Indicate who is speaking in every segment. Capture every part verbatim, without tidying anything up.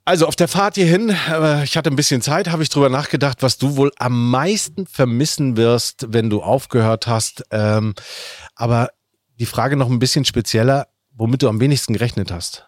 Speaker 1: Also auf der Fahrt hierhin, äh, ich hatte ein bisschen Zeit, habe ich drüber nachgedacht, was du wohl am meisten vermissen wirst, wenn du aufgehört hast. Ähm, aber die Frage noch ein bisschen spezieller, womit du am wenigsten gerechnet hast.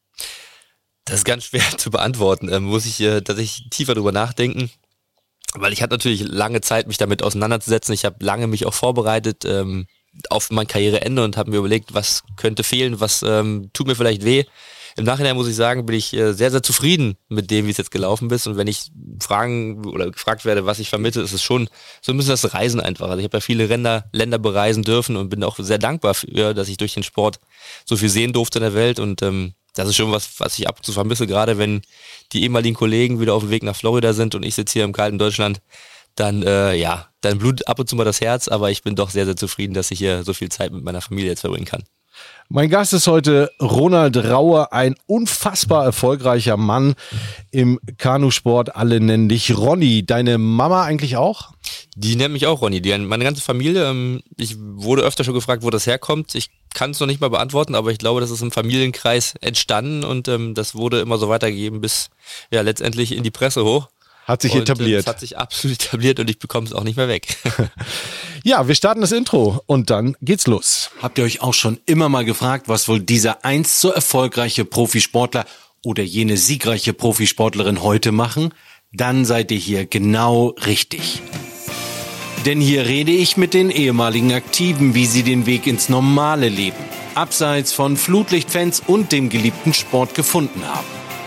Speaker 2: Das ist ganz schwer zu beantworten. Ähm, muss ich äh, tatsächlich tiefer drüber nachdenken. Weil ich hatte natürlich lange Zeit, mich damit auseinanderzusetzen. Ich habe lange mich auch vorbereitet ähm, auf mein Karriereende und habe mir überlegt, was könnte fehlen, was ähm, tut mir vielleicht weh. Im Nachhinein muss ich sagen, bin ich äh, sehr, sehr zufrieden mit dem, wie es jetzt gelaufen ist. Und wenn ich fragen oder gefragt werde, was ich vermisse, ist es schon so ein bisschen das Reisen einfach. Also ich habe ja viele Länder, Länder bereisen dürfen und bin auch sehr dankbar für, dass ich durch den Sport so viel sehen durfte in der Welt. Und ähm, das ist schon was, was ich ab und zu vermisse, gerade wenn die ehemaligen Kollegen wieder auf dem Weg nach Florida sind und ich sitze hier im kalten Deutschland. Dann, äh, ja, dann blutet ab und zu mal das Herz, aber ich bin doch sehr, sehr zufrieden, dass ich hier so viel Zeit mit meiner Familie jetzt verbringen kann.
Speaker 1: Mein Gast ist heute Ronald Raue, ein unfassbar erfolgreicher Mann im Kanusport. Alle nennen dich Ronny. Deine Mama eigentlich auch?
Speaker 2: Die nennt mich auch Ronny. Die, meine ganze Familie, ähm, ich wurde öfter schon gefragt, wo das herkommt. Ich kann es noch nicht mal beantworten, aber ich glaube, das ist im Familienkreis entstanden und ähm, das wurde immer so weitergegeben bis ja letztendlich in die Presse hoch.
Speaker 1: Hat sich
Speaker 2: und,
Speaker 1: etabliert.
Speaker 2: Es hat sich absolut etabliert und ich bekomme es auch nicht mehr weg.
Speaker 1: Ja, wir starten das Intro und dann geht's los.
Speaker 3: Habt ihr euch auch schon immer mal gefragt, was wohl dieser einst so erfolgreiche Profisportler oder jene siegreiche Profisportlerin heute machen? Dann seid ihr hier genau richtig. Denn hier rede ich mit den ehemaligen Aktiven, wie sie den Weg ins normale Leben, abseits von Flutlichtfans und dem geliebten Sport gefunden haben.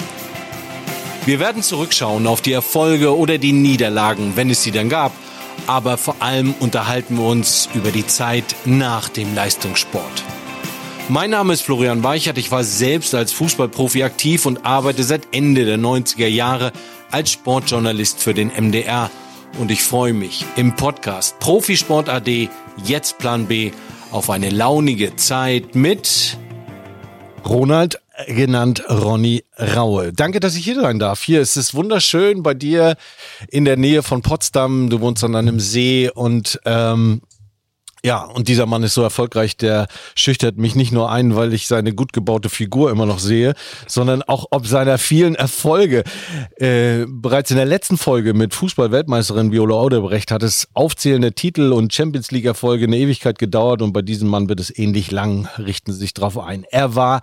Speaker 3: Wir werden zurückschauen auf die Erfolge oder die Niederlagen, wenn es sie dann gab. Aber vor allem unterhalten wir uns über die Zeit nach dem Leistungssport. Mein Name ist Florian Weichert. Ich war selbst als Fußballprofi aktiv und arbeite seit Ende der neunziger Jahre als Sportjournalist für den M D R. Und ich freue mich im Podcast Profisport A D, jetzt Plan B, auf eine launige Zeit mit
Speaker 1: Ronald, genannt Ronny Raue. Danke, dass ich hier sein darf. Hier ist es wunderschön bei dir in der Nähe von Potsdam. Du wohnst an einem See und ähm, ja, und dieser Mann ist so erfolgreich, der schüchtert mich nicht nur ein, weil ich seine gut gebaute Figur immer noch sehe, sondern auch ob seiner vielen Erfolge. Äh, bereits in der letzten Folge mit Fußball-Weltmeisterin Viola Odebrecht hat es aufzählende Titel und Champions-League-Erfolge eine Ewigkeit gedauert und bei diesem Mann wird es ähnlich lang, richten Sie sich drauf ein. Er war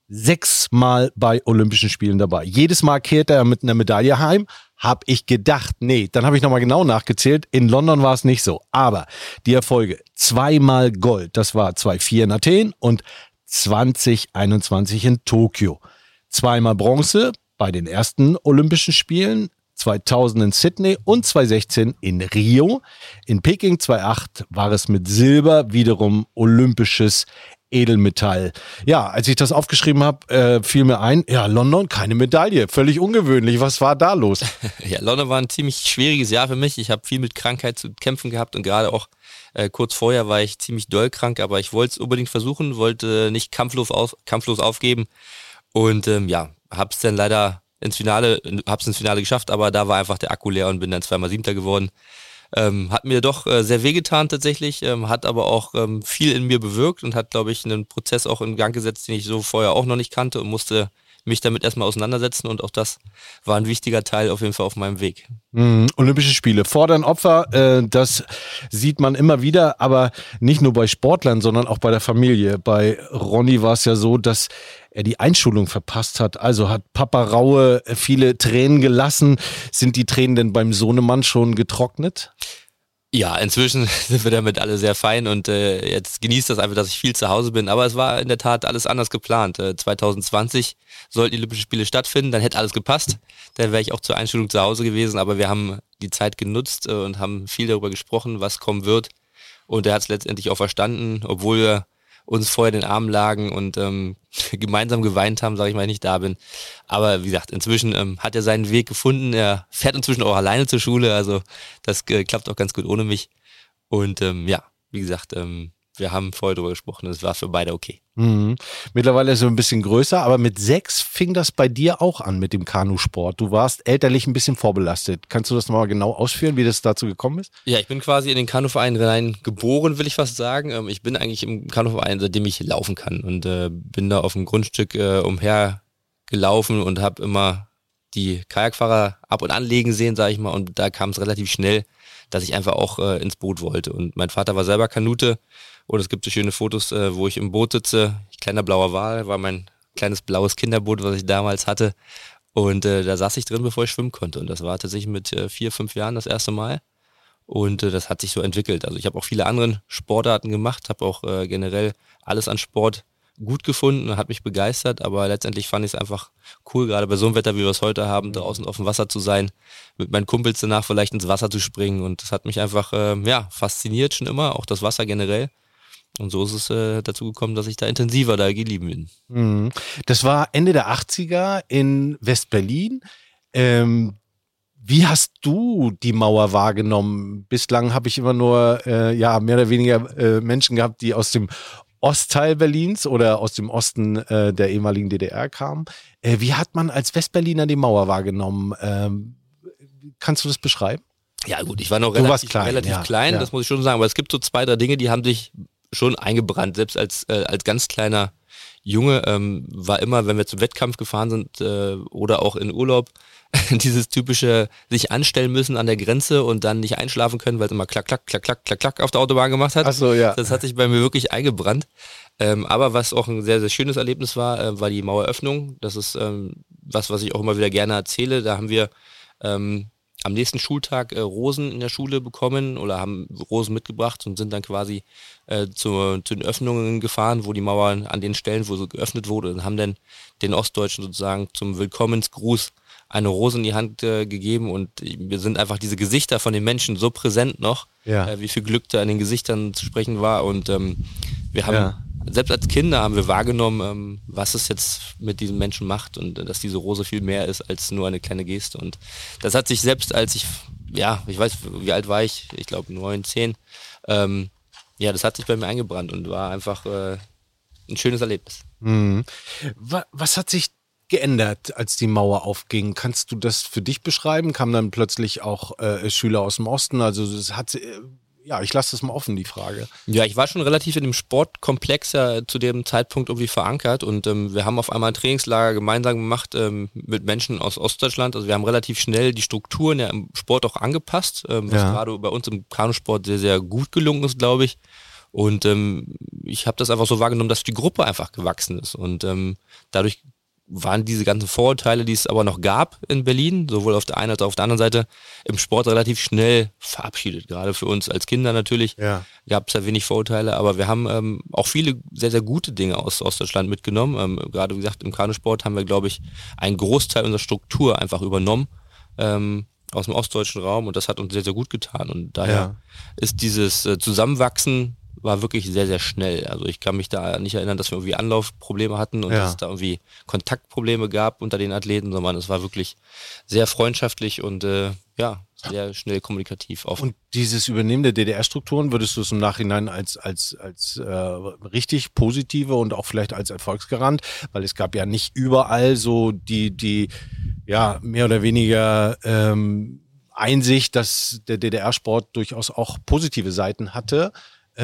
Speaker 1: sechsmal bei Olympischen Spielen dabei. Jedes Mal kehrte er mit einer Medaille heim. Hab ich gedacht, nee, dann habe ich nochmal genau nachgezählt. In London war es nicht so. Aber die Erfolge, zweimal Gold, das war zweitausendvier in Athen und zwanzig einundzwanzig in Tokio. Zweimal Bronze bei den ersten Olympischen Spielen, zweitausend in Sydney und zweitausendsechzehn in Rio. In Peking zweitausendacht war es mit Silber wiederum olympisches Edelmetall. Ja, als ich das aufgeschrieben habe, äh, fiel mir ein, ja, London, keine Medaille. Völlig ungewöhnlich. Was war da los?
Speaker 2: Ja, London war ein ziemlich schwieriges Jahr für mich. Ich habe viel mit Krankheit zu kämpfen gehabt und gerade auch äh, kurz vorher war ich ziemlich doll krank, aber ich wollte es unbedingt versuchen, wollte nicht kampflos, auf, kampflos aufgeben und ähm, ja, hab's dann leider ins Finale, hab's ins Finale geschafft, aber da war einfach der Akku leer und bin dann zweimal Siebter geworden. Ähm, hat mir doch äh, sehr wehgetan tatsächlich, ähm, hat aber auch ähm, viel in mir bewirkt und hat, glaube ich, einen Prozess auch in Gang gesetzt, den ich so vorher auch noch nicht kannte und musste mich damit erstmal auseinandersetzen und auch das war ein wichtiger Teil auf jeden Fall auf meinem Weg.
Speaker 1: Mhm. Olympische Spiele fordern Opfer, äh, das sieht man immer wieder, aber nicht nur bei Sportlern, sondern auch bei der Familie. Bei Ronny war es ja so, dass er die Einschulung verpasst hat. Also hat Papa Raue viele Tränen gelassen. Sind die Tränen denn beim Sohnemann schon getrocknet?
Speaker 2: Ja, inzwischen sind wir damit alle sehr fein und äh, jetzt genießt das einfach, dass ich viel zu Hause bin. Aber es war in der Tat alles anders geplant. Äh, zwanzig zwanzig sollten die Olympischen Spiele stattfinden, dann hätte alles gepasst. Dann wäre ich auch zur Einschulung zu Hause gewesen. Aber wir haben die Zeit genutzt äh, und haben viel darüber gesprochen, was kommen wird. Und er hat es letztendlich auch verstanden, obwohl wir uns vorher den Arm lagen und ähm, gemeinsam geweint haben, sage ich mal, wenn ich da bin. Aber wie gesagt, inzwischen ähm, hat er seinen Weg gefunden. Er fährt inzwischen auch alleine zur Schule, also das äh, klappt auch ganz gut ohne mich. Und ähm, ja, wie gesagt, ähm, wir haben vorher drüber gesprochen, es war für beide okay.
Speaker 1: Mhm. Mittlerweile ist er ein bisschen größer, aber mit sechs fing das bei dir auch an mit dem Kanusport. Du warst elterlich ein bisschen vorbelastet. Kannst du das nochmal genau ausführen, wie das dazu gekommen ist?
Speaker 2: Ja, ich bin quasi in den Kanuverein rein geboren, will ich fast sagen. Ich bin eigentlich im Kanuverein, seitdem ich laufen kann und äh, bin da auf dem Grundstück äh, umher gelaufen und habe immer die Kajakfahrer ab und an legen sehen, sage ich mal, und da kam es relativ schnell, dass ich einfach auch äh, ins Boot wollte. Und mein Vater war selber Kanute und es gibt so schöne Fotos, äh, wo ich im Boot sitze. Kleiner blauer Wal war mein kleines blaues Kinderboot, was ich damals hatte. Und äh, da saß ich drin, bevor ich schwimmen konnte. Und das war tatsächlich mit äh, vier, fünf Jahren das erste Mal. Und äh, das hat sich so entwickelt. Also ich habe auch viele andere Sportarten gemacht, habe auch äh, generell alles an Sport gut gefunden, hat mich begeistert, aber letztendlich fand ich es einfach cool, gerade bei so einem Wetter, wie wir es heute haben, draußen auf dem Wasser zu sein, mit meinen Kumpels danach vielleicht ins Wasser zu springen, und das hat mich einfach äh, ja fasziniert schon immer, auch das Wasser generell. Und so ist es äh, dazu gekommen, dass ich da intensiver da geblieben bin.
Speaker 1: Mhm. Das war Ende der achtziger in West-Berlin. Ähm, wie hast du die Mauer wahrgenommen? Bislang habe ich immer nur äh, ja mehr oder weniger äh, Menschen gehabt, die aus dem Ostteil Berlins oder aus dem Osten äh, der ehemaligen D D R kamen. Äh, wie hat man als Westberliner die Mauer wahrgenommen? Ähm, kannst du das beschreiben?
Speaker 2: Ja gut, ich war noch
Speaker 1: Du warst
Speaker 2: relativ
Speaker 1: klein,
Speaker 2: relativ
Speaker 1: ja,
Speaker 2: klein,
Speaker 1: ja.
Speaker 2: das muss ich schon sagen, aber es gibt so zwei, drei Dinge, die haben sich schon eingebrannt. Selbst als äh, als ganz kleiner Junge ähm, war immer, wenn wir zum Wettkampf gefahren sind äh, oder auch in Urlaub, dieses typische sich anstellen müssen an der Grenze und dann nicht einschlafen können, weil es immer klack, klack, klack, klack, klack, klack auf der Autobahn gemacht hat.
Speaker 1: Ach so, ja.
Speaker 2: Das hat sich bei mir wirklich eingebrannt. Ähm, aber was auch ein sehr, sehr schönes Erlebnis war, äh, war die Maueröffnung. Das ist ähm, was, was ich auch immer wieder gerne erzähle. Da haben wir ähm, am nächsten Schultag äh, Rosen in der Schule bekommen oder haben Rosen mitgebracht und sind dann quasi äh, zu, zu den Öffnungen gefahren, wo die Mauer an den Stellen, wo sie geöffnet wurde, und haben dann den Ostdeutschen sozusagen zum Willkommensgruß eine Rose in die Hand äh, gegeben, und wir sind einfach diese Gesichter von den Menschen so präsent noch,
Speaker 1: Ja.
Speaker 2: äh, wie viel Glück da in den Gesichtern zu sprechen war, und ähm, wir haben,
Speaker 1: Ja.
Speaker 2: selbst als Kinder haben wir wahrgenommen, ähm, was es jetzt mit diesen Menschen macht, und äh, dass diese Rose viel mehr ist als nur eine kleine Geste, und das hat sich selbst, als ich, ja, ich weiß, wie alt war ich, ich glaube neun, zehn, ähm, ja, das hat sich bei mir eingebrannt und war einfach äh, ein schönes Erlebnis.
Speaker 1: Mhm. Wa- Was hat sich geändert, als die Mauer aufging? Kannst du das für dich beschreiben? Kamen dann plötzlich auch äh, Schüler aus dem Osten? Also das hat, äh, ja, ich lasse das mal offen, die Frage.
Speaker 2: Ja, ich war schon relativ in dem Sportkomplex ja zu dem Zeitpunkt irgendwie verankert, und ähm, wir haben auf einmal ein Trainingslager gemeinsam gemacht ähm, mit Menschen aus Ostdeutschland. Also wir haben relativ schnell die Strukturen ja im Sport auch angepasst, ähm, was
Speaker 1: Ja.
Speaker 2: gerade bei uns im Kanusport sehr, sehr gut gelungen ist, glaube ich. Und ähm, ich habe das einfach so wahrgenommen, dass die Gruppe einfach gewachsen ist, und ähm, dadurch waren diese ganzen Vorurteile, die es aber noch gab in Berlin, sowohl auf der einen als auch auf der anderen Seite, im Sport relativ schnell verabschiedet. Gerade für uns als Kinder natürlich
Speaker 1: Ja.
Speaker 2: gab es ja wenig Vorurteile, aber wir haben ähm, auch viele sehr, sehr gute Dinge aus Ostdeutschland mitgenommen. Ähm, gerade wie gesagt, im Kanusport haben wir, glaube ich, einen Großteil unserer Struktur einfach übernommen ähm, aus dem ostdeutschen Raum, und das hat uns sehr, sehr gut getan. Und daher
Speaker 1: Ja.
Speaker 2: ist dieses äh, Zusammenwachsen war wirklich sehr, sehr schnell. Also ich kann mich da nicht erinnern, dass wir irgendwie Anlaufprobleme hatten und
Speaker 1: Ja.
Speaker 2: dass es da irgendwie Kontaktprobleme gab unter den Athleten, sondern es war wirklich sehr freundschaftlich und äh, ja, sehr schnell kommunikativ. Auf
Speaker 1: Und dieses Übernehmen der D D R-Strukturen, würdest du es im Nachhinein als, als, als äh, richtig positive und auch vielleicht als Erfolgsgarant, weil es gab ja nicht überall so die, die ja mehr oder weniger ähm, Einsicht, dass der D D R-Sport durchaus auch positive Seiten hatte.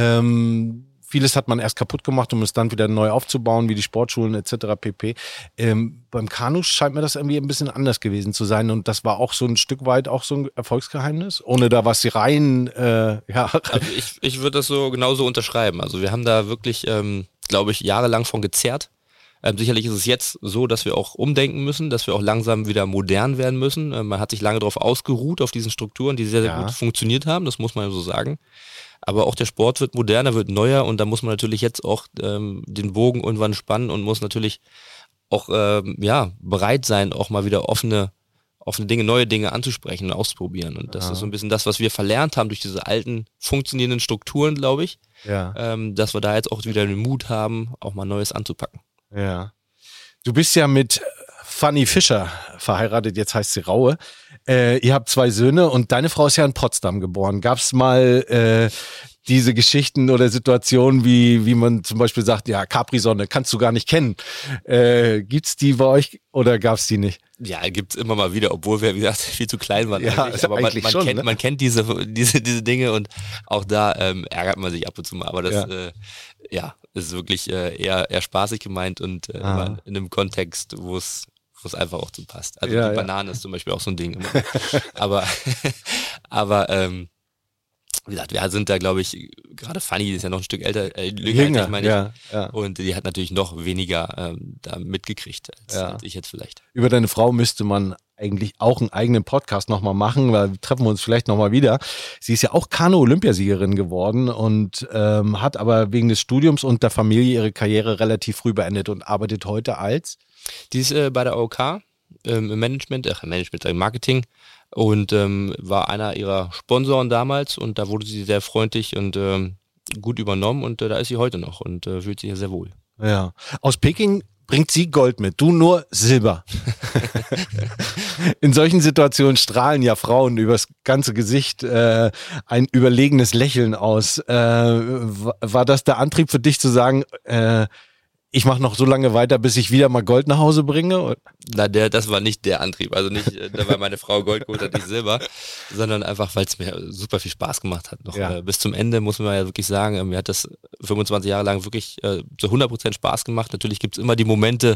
Speaker 1: Ähm, vieles hat man erst kaputt gemacht, um es dann wieder neu aufzubauen, wie die Sportschulen et cetera pp. Ähm, beim Kanu scheint mir das irgendwie ein bisschen anders gewesen zu sein, und das war auch so ein Stück weit auch so ein Erfolgsgeheimnis, ohne da was rein, äh, ja.
Speaker 2: Also ich, ich würde das so genauso unterschreiben. Also wir haben da wirklich, ähm, glaube ich, jahrelang von gezerrt. Ähm, sicherlich ist es jetzt so, dass wir auch umdenken müssen, dass wir auch langsam wieder modern werden müssen. Ähm, man hat sich lange darauf ausgeruht, auf diesen Strukturen, die sehr, sehr
Speaker 1: Ja.
Speaker 2: gut funktioniert haben, das muss man so sagen. Aber auch der Sport wird moderner, wird neuer, und da muss man natürlich jetzt auch ähm, den Bogen irgendwann spannen und muss natürlich auch ähm, ja, bereit sein, auch mal wieder offene, offene Dinge, neue Dinge anzusprechen und auszuprobieren. Und das
Speaker 1: Ja.
Speaker 2: ist so ein bisschen das, was wir verlernt haben durch diese alten, funktionierenden Strukturen, glaube ich,
Speaker 1: Ja,
Speaker 2: ähm, dass wir da jetzt auch wieder den Mut haben, auch mal Neues anzupacken.
Speaker 1: ja. Du bist ja mit Fanny Fischer verheiratet, jetzt heißt sie Raue. Äh, ihr habt zwei Söhne und deine Frau ist ja in Potsdam geboren. Gab es mal äh, diese Geschichten oder Situationen, wie, wie man zum Beispiel sagt, ja, Capri-Sonne kannst du gar nicht kennen. Äh, gibt's die bei euch oder gab's die nicht?
Speaker 2: Ja, gibt's immer mal wieder, obwohl wir, wie gesagt, viel zu klein waren.
Speaker 1: Ja,
Speaker 2: eigentlich. Aber man,
Speaker 1: eigentlich
Speaker 2: man,
Speaker 1: schon,
Speaker 2: kennt,
Speaker 1: ne?
Speaker 2: man kennt diese, diese, diese Dinge, und auch da ähm, ärgert man sich ab und zu mal. Aber das,
Speaker 1: Ja.
Speaker 2: ja, äh, ja ist wirklich äh, eher, eher spaßig gemeint und äh,
Speaker 1: Ah.
Speaker 2: immer in einem Kontext, wo es wo es einfach auch zu passt. Also
Speaker 1: Ja,
Speaker 2: die
Speaker 1: ja.
Speaker 2: Banane ist zum Beispiel auch so ein Ding. Immer. aber aber ähm, wie gesagt, wir sind da, glaube ich, gerade Fanny, die ist ja noch ein Stück älter, äh, jünger,
Speaker 1: Jünger,
Speaker 2: als ich, meine ich.
Speaker 1: ja, ja.
Speaker 2: Und die hat natürlich noch weniger ähm, da mitgekriegt, als,
Speaker 1: Ja.
Speaker 2: als ich jetzt vielleicht.
Speaker 1: Über deine Frau müsste man eigentlich auch einen eigenen Podcast nochmal machen, weil treffen wir uns vielleicht nochmal wieder. Sie ist ja auch Kanu-Olympiasiegerin geworden und ähm, hat aber wegen des Studiums und der Familie ihre Karriere relativ früh beendet und arbeitet heute als?
Speaker 2: Die ist äh, bei der A O K ähm, im Management, ach, im Management, im Marketing und ähm, war einer ihrer Sponsoren damals und da wurde sie sehr freundlich und ähm, gut übernommen und äh, da ist sie heute noch und äh, fühlt sich ja sehr wohl.
Speaker 1: Ja. Aus Peking bringt sie Gold mit, du nur Silber. In solchen Situationen strahlen ja Frauen übers ganze Gesicht äh, ein überlegenes Lächeln aus. Äh, war das der Antrieb für dich zu sagen, äh, ich mache noch so lange weiter, bis ich wieder mal Gold nach Hause bringe?
Speaker 2: Na, der, das war nicht der Antrieb. Also nicht, äh, da war meine Frau Gold geholt hat, nicht Silber, sondern einfach, weil es mir super viel Spaß gemacht hat. Noch
Speaker 1: Ja.
Speaker 2: äh, bis zum Ende muss man ja wirklich sagen, äh, mir hat das fünfundzwanzig Jahre lang wirklich äh, zu hundert Prozent Spaß gemacht. Natürlich gibt's immer die Momente,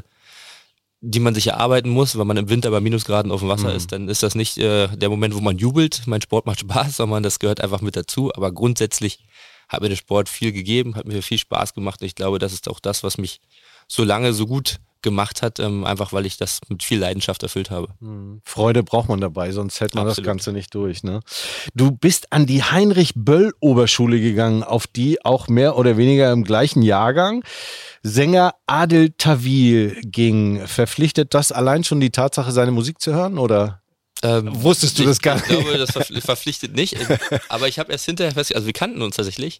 Speaker 2: die man sich erarbeiten muss, wenn man im Winter bei Minusgraden auf dem Wasser
Speaker 1: Mhm.
Speaker 2: ist, dann ist das nicht äh, der Moment, wo man jubelt, mein Sport macht Spaß, sondern das gehört einfach mit dazu. Aber grundsätzlich hat mir der Sport viel gegeben, hat mir viel Spaß gemacht. Und ich glaube, das ist auch das, was mich so lange so gut gemacht hat, ähm, einfach weil ich das mit viel Leidenschaft erfüllt habe.
Speaker 1: Freude braucht man dabei, sonst hält man
Speaker 2: Absolut.
Speaker 1: das Ganze nicht durch. Ne? Du bist an die Heinrich-Böll-Oberschule gegangen, auf die auch mehr oder weniger im gleichen Jahrgang Sänger Adel Tawil ging. Verpflichtet das allein schon die Tatsache, seine Musik zu hören, oder?
Speaker 2: Ähm,
Speaker 1: Wusstest du
Speaker 2: ich,
Speaker 1: das gar
Speaker 2: Ich glaube, das verpf- verpflichtet nicht. Aber ich habe erst hinterher festgestellt, also wir kannten uns tatsächlich.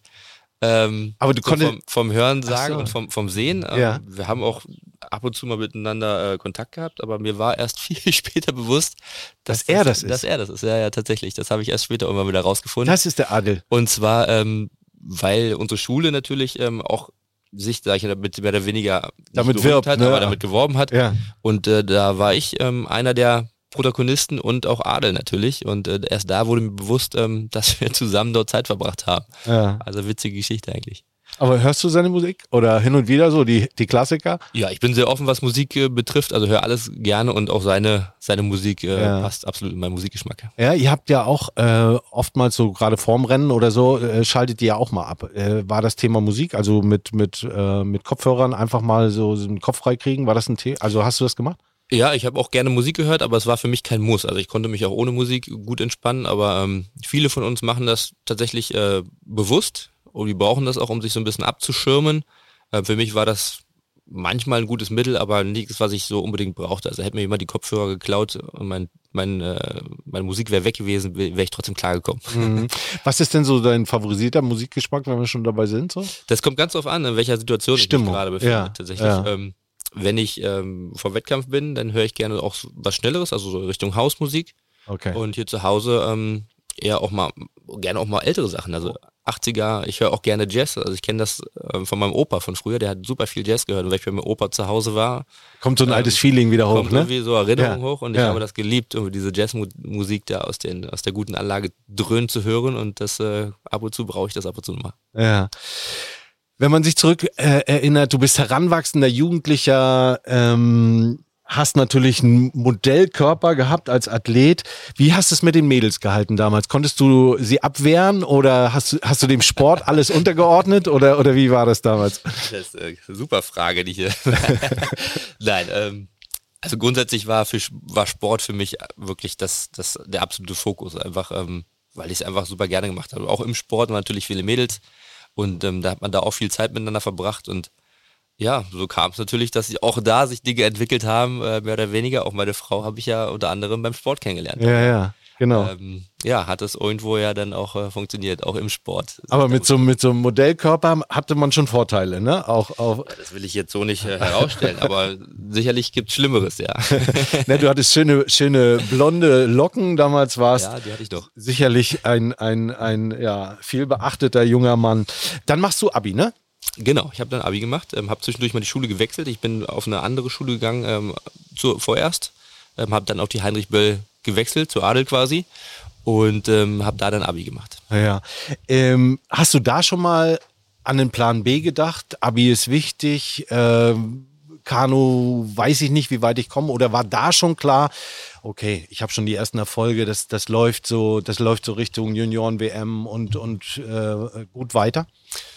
Speaker 2: Ähm,
Speaker 1: Aber du
Speaker 2: so
Speaker 1: konntest-
Speaker 2: vom, vom Hören sagen
Speaker 1: Ach so.
Speaker 2: und vom, vom Sehen. Ähm,
Speaker 1: Ja.
Speaker 2: Wir haben auch ab und zu mal miteinander äh, Kontakt gehabt, aber mir war erst viel später bewusst, dass,
Speaker 1: Dass er das ist.
Speaker 2: Dass er das ist, ja, ja, tatsächlich. Das habe ich erst später immer wieder rausgefunden.
Speaker 1: Das ist der Adel.
Speaker 2: Und zwar, ähm, weil unsere Schule natürlich ähm, auch sich, sag ich, damit mehr oder weniger nicht
Speaker 1: Damit
Speaker 2: gerühmt
Speaker 1: wirbt,
Speaker 2: hat,
Speaker 1: ne?
Speaker 2: aber damit geworben hat.
Speaker 1: Ja.
Speaker 2: Und äh, da war ich ähm, einer der Protagonisten und auch Adel natürlich. Und äh, erst da wurde mir bewusst, ähm, dass wir zusammen dort Zeit verbracht haben.
Speaker 1: Ja.
Speaker 2: Also witzige Geschichte eigentlich.
Speaker 1: Aber hörst du seine Musik? Oder hin und wieder so, die, die Klassiker?
Speaker 2: Ja, ich bin sehr offen, was Musik äh, betrifft. Also höre alles gerne und auch seine, seine Musik äh,
Speaker 1: Ja.
Speaker 2: passt absolut in meinen Musikgeschmack.
Speaker 1: Ja, ihr habt ja auch äh, oftmals so gerade vorm Rennen oder so, äh, schaltet ihr ja auch mal ab. Äh, war das Thema Musik, also mit, mit, äh, mit Kopfhörern einfach mal so, so einen Kopf frei kriegen? War das ein Thema? Also hast du das gemacht?
Speaker 2: Ja, ich habe auch gerne Musik gehört, aber es war für mich kein Muss. Also ich konnte mich auch ohne Musik gut entspannen, aber ähm, viele von uns machen das tatsächlich äh, bewusst und die brauchen das auch, um sich so ein bisschen abzuschirmen. Äh, für mich war das manchmal ein gutes Mittel, aber nichts, was ich so unbedingt brauchte. Also hätte mir jemand die Kopfhörer geklaut und mein, mein, äh, meine Musik wäre weg gewesen, wäre ich trotzdem klargekommen.
Speaker 1: Mhm. Was ist denn so dein favorisierter Musikgeschmack, wenn wir schon dabei sind? So?
Speaker 2: Das kommt ganz drauf an, in welcher Situation
Speaker 1: Stimmung,
Speaker 2: ich mich gerade befinde.
Speaker 1: ja,
Speaker 2: Tatsächlich.
Speaker 1: ja.
Speaker 2: Ähm, wenn ich ähm, vor Wettkampf bin, dann höre ich gerne auch so was Schnelleres, also so Richtung Hausmusik.
Speaker 1: Okay.
Speaker 2: Und hier zu Hause ähm, eher auch mal, gerne auch mal ältere Sachen, also achtziger, ich höre auch gerne Jazz, also ich kenne das ähm, von meinem Opa von früher, der hat super viel Jazz gehört und wenn ich bei meinem Opa zu Hause war,
Speaker 1: Kommt so ein
Speaker 2: ähm,
Speaker 1: altes Feeling wieder hoch,
Speaker 2: kommt
Speaker 1: ne?
Speaker 2: irgendwie so Erinnerung
Speaker 1: Ja,
Speaker 2: hoch und ich
Speaker 1: ja.
Speaker 2: habe das geliebt, irgendwie diese Jazzmusik da aus, den, aus der guten Anlage dröhnen zu hören und das äh, ab und zu brauche ich das ab und zu mal.
Speaker 1: Ja. Wenn man sich zurück äh, erinnert, du bist heranwachsender Jugendlicher, ähm, hast natürlich einen Modellkörper gehabt als Athlet. Wie hast du es mit den Mädels gehalten damals? Konntest du sie abwehren oder hast, du- hast du dem Sport alles untergeordnet oder, oder wie war das damals?
Speaker 2: Das ist äh, eine super Frage, die hier. Nein, ähm, also grundsätzlich war, für, war Sport für mich wirklich das, das, der absolute Fokus. Einfach, ähm, weil ich es einfach super gerne gemacht habe. Auch im Sport waren natürlich viele Mädels und ähm, da hat man da auch viel Zeit miteinander verbracht und ja, so kam es natürlich, dass sich auch da sich Dinge entwickelt haben, äh, mehr oder weniger. Auch meine Frau habe ich ja unter anderem beim Sport kennengelernt.
Speaker 1: Ja, ja, genau.
Speaker 2: Ähm, ja, hat es irgendwo ja dann auch äh, funktioniert, auch im Sport.
Speaker 1: Aber mit so, mit so einem Modellkörper hatte man schon Vorteile, ne? Auch, auch,
Speaker 2: Das will ich jetzt so nicht äh, herausstellen, aber sicherlich gibt es Schlimmeres, ja.
Speaker 1: ne, du hattest schöne, schöne blonde Locken. Damals warst
Speaker 2: Ja, die hatte ich doch.
Speaker 1: sicherlich ein, ein, ein ja, viel beachteter junger Mann. Dann machst du Abi, ne?
Speaker 2: Genau, ich habe dann Abi gemacht, ähm, habe zwischendurch mal die Schule gewechselt. Ich bin auf eine andere Schule gegangen, ähm, zu, vorerst. Ähm, habe dann auf die Heinrich Böll gewechselt, zu Adel quasi. Und ähm, habe da dann Abi gemacht.
Speaker 1: Ja. Ähm, hast du da schon mal an den Plan B gedacht? Abi ist wichtig. Ähm, Kanu, weiß ich nicht, wie weit ich komme. Oder war da schon klar, okay, ich habe schon die ersten Erfolge, das, das läuft so, das läuft so Richtung Junioren-W M und, und äh, gut weiter?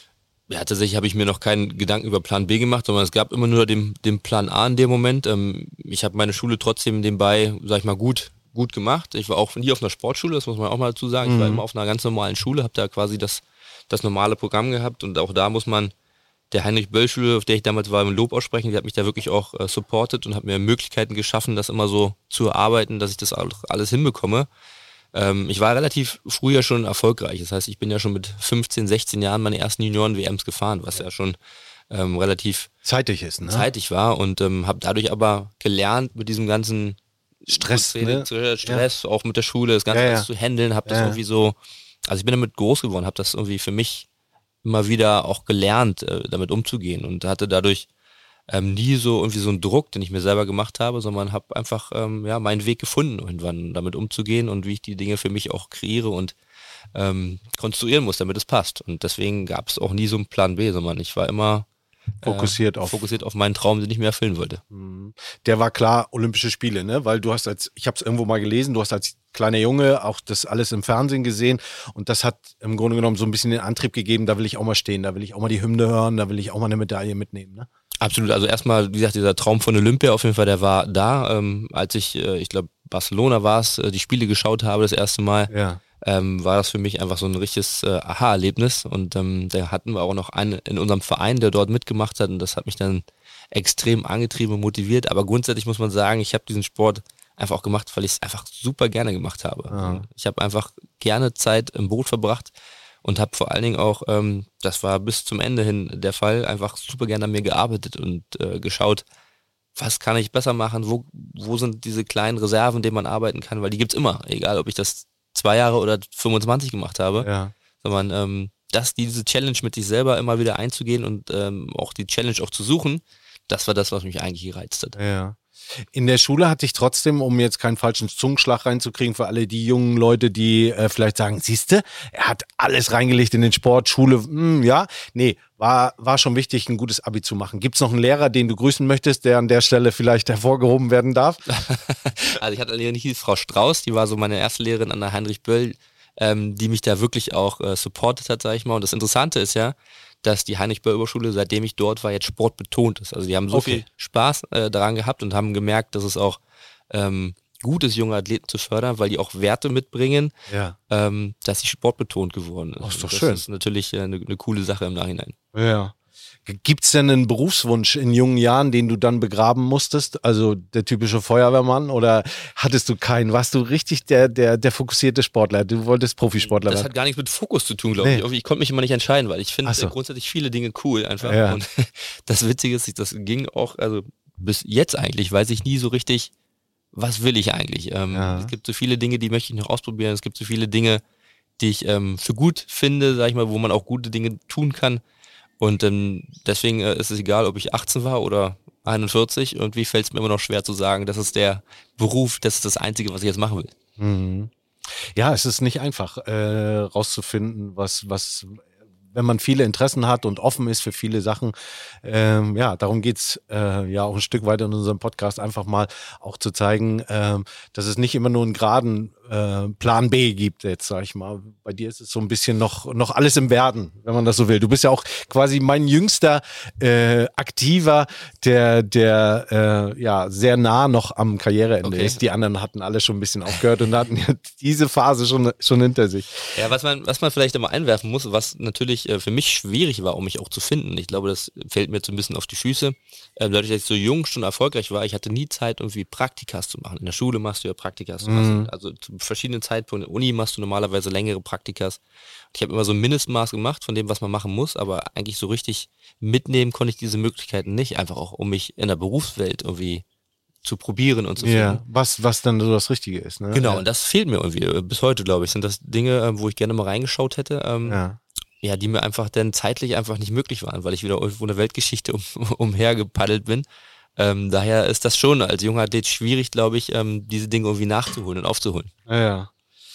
Speaker 2: Ja, tatsächlich habe ich mir noch keinen Gedanken über Plan B gemacht, sondern es gab immer nur den, den Plan A in dem Moment. Ähm, ich habe meine Schule trotzdem nebenbei, sag ich mal, gut, gut gemacht. Ich war auch nie auf einer Sportschule, das muss man auch mal dazu sagen. Mhm. Ich war immer auf einer ganz normalen Schule, habe da quasi das, das normale Programm gehabt und auch da muss man der Heinrich-Böll-Schule, auf der ich damals war, im Lob aussprechen. Die hat mich da wirklich auch äh, supportet und hat mir Möglichkeiten geschaffen, das immer so zu erarbeiten, dass ich das auch alles hinbekomme. Ähm, ich war relativ früh ja schon erfolgreich. Das heißt, ich bin ja schon mit fünfzehn, sechzehn Jahren meine ersten Junioren-W Ms gefahren, was ja schon ähm, relativ
Speaker 1: zeitig ist, ne?
Speaker 2: zeitig war und ähm, habe dadurch aber gelernt, mit diesem ganzen
Speaker 1: Stress,
Speaker 2: Training,
Speaker 1: ne?
Speaker 2: Stress, ja. auch mit der Schule, das Ganze
Speaker 1: ja, ja.
Speaker 2: alles zu handeln, habe das
Speaker 1: ja.
Speaker 2: irgendwie so, also ich bin damit groß geworden, habe das irgendwie für mich immer wieder auch gelernt, äh, damit umzugehen und hatte dadurch ähm, nie so irgendwie so einen Druck, den ich mir selber gemacht habe, sondern habe einfach ähm, ja meinen Weg gefunden, irgendwann damit umzugehen und wie ich die Dinge für mich auch kreiere und ähm, konstruieren muss, damit es passt. Und deswegen gab es auch nie so einen Plan B, sondern ich war immer
Speaker 1: fokussiert
Speaker 2: äh,
Speaker 1: auf
Speaker 2: fokussiert auf meinen Traum, den ich mir erfüllen wollte.
Speaker 1: Der war klar Olympische Spiele, ne? Weil du hast als, ich habe es irgendwo mal gelesen, du hast als kleiner Junge auch das alles im Fernsehen gesehen und das hat im Grunde genommen so ein bisschen den Antrieb gegeben, da will ich auch mal stehen, da will ich auch mal die Hymne hören, da will ich auch mal eine Medaille mitnehmen, ne?
Speaker 2: Absolut, also erstmal, wie gesagt, dieser Traum von Olympia auf jeden Fall, der war da, ähm, als ich, äh, ich glaube Barcelona war es, äh, die Spiele geschaut habe das erste Mal.
Speaker 1: Ja.
Speaker 2: Ähm, war das für mich einfach so ein richtiges äh, Aha-Erlebnis und ähm, da hatten wir auch noch einen in unserem Verein, der dort mitgemacht hat und das hat mich dann extrem angetrieben und motiviert, aber grundsätzlich muss man sagen, ich habe diesen Sport einfach auch gemacht, weil ich es einfach super gerne gemacht habe.
Speaker 1: Ja.
Speaker 2: Ich habe einfach gerne Zeit im Boot verbracht und habe vor allen Dingen auch, ähm, das war bis zum Ende hin der Fall, einfach super gerne an mir gearbeitet und äh, geschaut, was kann ich besser machen, wo, wo sind diese kleinen Reserven, denen man arbeiten kann, weil die gibt's immer, egal ob ich das zwei Jahre oder fünfundzwanzig gemacht habe,
Speaker 1: Ja.
Speaker 2: sondern ähm, das, diese Challenge mit sich selber immer wieder einzugehen und ähm, auch die Challenge auch zu suchen, das war das, was mich eigentlich gereizt hat.
Speaker 1: Ja. In der Schule hatte ich trotzdem, um jetzt keinen falschen Zungenschlag reinzukriegen, für alle die jungen Leute, die äh, vielleicht sagen, siehste, er hat alles reingelegt in den Sport, Schule, mh, ja, nee, war, war schon wichtig, ein gutes Abi zu machen. Gibt's noch einen Lehrer, den du grüßen möchtest, der an der Stelle vielleicht hervorgehoben werden darf?
Speaker 2: Also ich hatte eine Lehrerin, die hieß Frau Strauß, die war so meine erste Lehrerin an der Heinrich-Böll, ähm, die mich da wirklich auch äh, supportet hat, sag ich mal. Und das Interessante ist ja, dass die Heinrich-Böll-Oberschule, seitdem ich dort war, jetzt sportbetont ist. Also die haben so
Speaker 1: Okay.
Speaker 2: viel Spaß äh, daran gehabt und haben gemerkt, dass es auch ähm, gut ist, junge Athleten zu fördern, weil die auch Werte mitbringen,
Speaker 1: Ja.
Speaker 2: ähm, dass sie sportbetont geworden ist.
Speaker 1: Oh, ist doch
Speaker 2: Und das
Speaker 1: schön.
Speaker 2: ist natürlich äh, eine, eine coole Sache im Nachhinein.
Speaker 1: Ja. Gibt's denn einen Berufswunsch in jungen Jahren, den du dann begraben musstest? Also der typische Feuerwehrmann oder hattest du keinen? Warst du richtig der, der, der fokussierte Sportler? Du wolltest Profisportler
Speaker 2: Das
Speaker 1: werden?
Speaker 2: hat gar nichts mit Fokus zu tun, glaube
Speaker 1: Nee.
Speaker 2: ich. Ich konnte mich immer nicht entscheiden, weil ich finde
Speaker 1: Ach so.
Speaker 2: äh, grundsätzlich viele Dinge cool einfach.
Speaker 1: Ja.
Speaker 2: Und das Witzige ist, das ging auch, also bis jetzt eigentlich, weiß ich nie so richtig, was will ich eigentlich. Ähm,
Speaker 1: Ja.
Speaker 2: Es gibt so viele Dinge, die möchte ich noch ausprobieren. Es gibt so viele Dinge, die ich ähm, für gut finde, sag ich mal, wo man auch gute Dinge tun kann. Und ähm, deswegen äh, ist es egal, ob ich achtzehn war oder einundvierzig. Irgendwie fällt es mir immer noch schwer zu sagen, das ist der Beruf, das ist das Einzige, was ich jetzt machen will.
Speaker 1: Mhm. Ja, es ist nicht einfach, äh, rauszufinden, was, was, wenn man viele Interessen hat und offen ist für viele Sachen. Ähm, ja, darum geht's äh, ja auch ein Stück weiter in unserem Podcast, einfach mal auch zu zeigen, ähm, dass es nicht immer nur einen geraden äh, Plan B gibt, jetzt sag ich mal. Bei dir ist es so ein bisschen noch, noch alles im Werden, wenn man das so will. Du bist ja auch quasi mein jüngster äh, Aktiver, der, der äh, ja sehr nah noch am Karriereende
Speaker 2: Okay.
Speaker 1: ist. Die anderen hatten alle schon ein bisschen aufgehört und hatten diese Phase schon, schon hinter sich.
Speaker 2: Ja, was man, was man vielleicht immer einwerfen muss, was natürlich äh, für mich schwierig war, um mich auch zu finden. Ich glaube, das fällt mir jetzt ein bisschen auf die Füße. Ähm, dadurch, dass ich so jung schon erfolgreich war, ich hatte nie Zeit, irgendwie Praktikas zu machen. In der Schule machst du ja Praktikas. Du machst, also zu verschiedenen Zeitpunkten. In der Uni machst du normalerweise längere Praktikas. Ich habe immer so ein Mindestmaß gemacht von dem, was man machen muss, aber eigentlich so richtig mitnehmen konnte ich diese Möglichkeiten nicht. Einfach auch, um mich in der Berufswelt irgendwie zu probieren und zu finden.
Speaker 1: Ja, was, was dann so das Richtige ist, ne?
Speaker 2: Genau,
Speaker 1: Ja.
Speaker 2: und das fehlt mir irgendwie. äh, Bis heute, glaube ich, sind das Dinge, äh, wo ich gerne mal reingeschaut hätte. Ähm,
Speaker 1: Ja.
Speaker 2: ja, die mir einfach dann zeitlich einfach nicht möglich waren, weil ich wieder irgendwo in der Weltgeschichte um, umhergepaddelt bin. Ähm, daher ist das schon als junger Athlet schwierig, glaube ich, ähm, diese Dinge irgendwie nachzuholen und aufzuholen.
Speaker 1: Ja, ja.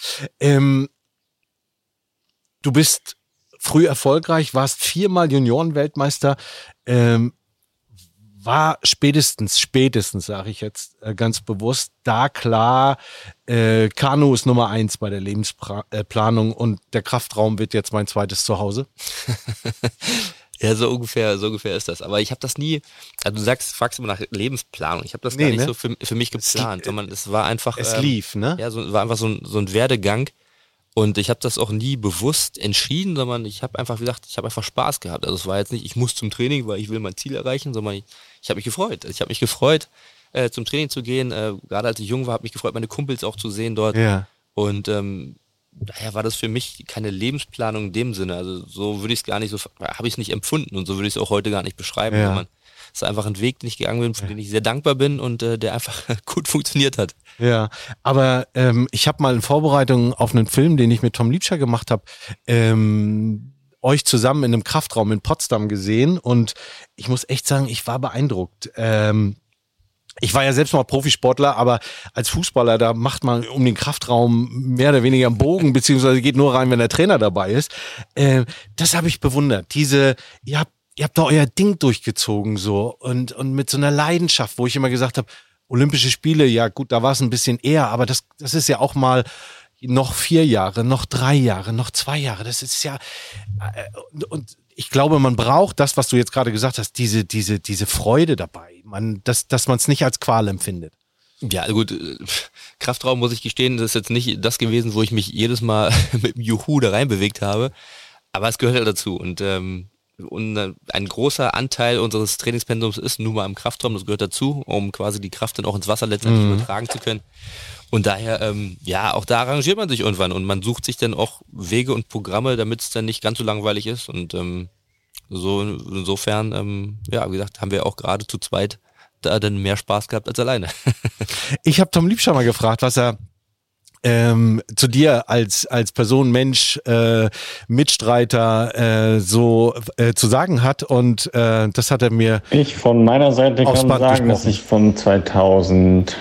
Speaker 1: Ähm, du bist früh erfolgreich, warst viermal Juniorenweltmeister. Ähm, war spätestens, spätestens, sage ich jetzt äh, ganz bewusst, da klar, äh, Kanu ist Nummer eins bei der Lebensplanung und der Kraftraum wird jetzt mein zweites Zuhause.
Speaker 2: Ja, so ungefähr, so ungefähr ist das. Aber ich habe das nie, also du sagst, fragst immer nach Lebensplanung. Ich habe das
Speaker 1: Nee,
Speaker 2: gar nicht
Speaker 1: ne?
Speaker 2: so für, für mich geplant,
Speaker 1: Es-
Speaker 2: sondern es war einfach.
Speaker 1: Es
Speaker 2: ähm,
Speaker 1: lief, ne?
Speaker 2: Ja, so war einfach so ein, so ein Werdegang. Und ich habe das auch nie bewusst entschieden, sondern ich habe einfach gesagt, ich habe einfach Spaß gehabt. Also es war jetzt nicht, ich muss zum Training, weil ich will mein Ziel erreichen, sondern ich, ich habe mich gefreut. Ich habe mich gefreut, äh, zum Training zu gehen. Äh, gerade als ich jung war, habe mich gefreut, meine Kumpels auch zu sehen dort.
Speaker 1: Ja.
Speaker 2: Und ähm, daher war das für mich keine Lebensplanung in dem Sinne. Also so würde ich es gar nicht, so habe ich es nicht empfunden und so würde ich es auch heute gar nicht beschreiben.
Speaker 1: Ja.
Speaker 2: Sondern es ist einfach ein Weg, den ich gegangen bin, für den ich sehr dankbar bin und äh, der einfach gut funktioniert hat.
Speaker 1: Ja, aber ähm, ich habe mal in Vorbereitung auf einen Film, den ich mit Tom Liebscher gemacht habe, ähm, euch zusammen in einem Kraftraum in Potsdam gesehen und ich muss echt sagen, ich war beeindruckt. Ähm, ich war ja selbst mal Profisportler, aber als Fußballer, da macht man um den Kraftraum mehr oder weniger einen Bogen, beziehungsweise geht nur rein, wenn der Trainer dabei ist. Ähm, das habe ich bewundert. Diese, ihr habt, ihr habt da euer Ding durchgezogen so und, und mit so einer Leidenschaft, wo ich immer gesagt habe, Olympische Spiele, ja gut, da war es ein bisschen eher, aber das, das ist ja auch mal noch vier Jahre, noch drei Jahre, noch zwei Jahre. Das ist ja, äh, und, und ich glaube, man braucht das, was du jetzt gerade gesagt hast, diese, diese, diese Freude dabei, man, dass, dass man es nicht als Qual empfindet.
Speaker 2: Ja, gut, äh, Kraftraum muss ich gestehen, das ist jetzt nicht das gewesen, wo ich mich jedes Mal mit dem Juhu da reinbewegt habe, aber es gehört halt dazu und ähm, Und ein großer Anteil unseres Trainingspensums ist nun mal im Kraftraum, das gehört dazu, um quasi die Kraft dann auch ins Wasser letztendlich mhm. übertragen zu können. Und daher, ähm, ja, auch da arrangiert man sich irgendwann und man sucht sich dann auch Wege und Programme, damit es dann nicht ganz so langweilig ist. Und ähm, so insofern, ähm, ja, wie gesagt, haben wir auch gerade zu zweit da dann mehr Spaß gehabt als alleine.
Speaker 1: Ich habe Tom Liebscher mal gefragt, was er Ähm, zu dir als als Person, Mensch, äh, Mitstreiter äh, so äh, zu sagen hat und äh, das hat er mir
Speaker 4: Ich von meiner Seite
Speaker 1: aufs
Speaker 4: kann
Speaker 1: Band
Speaker 4: sagen, dass
Speaker 1: gesprochen.
Speaker 4: ich von zweitausendelf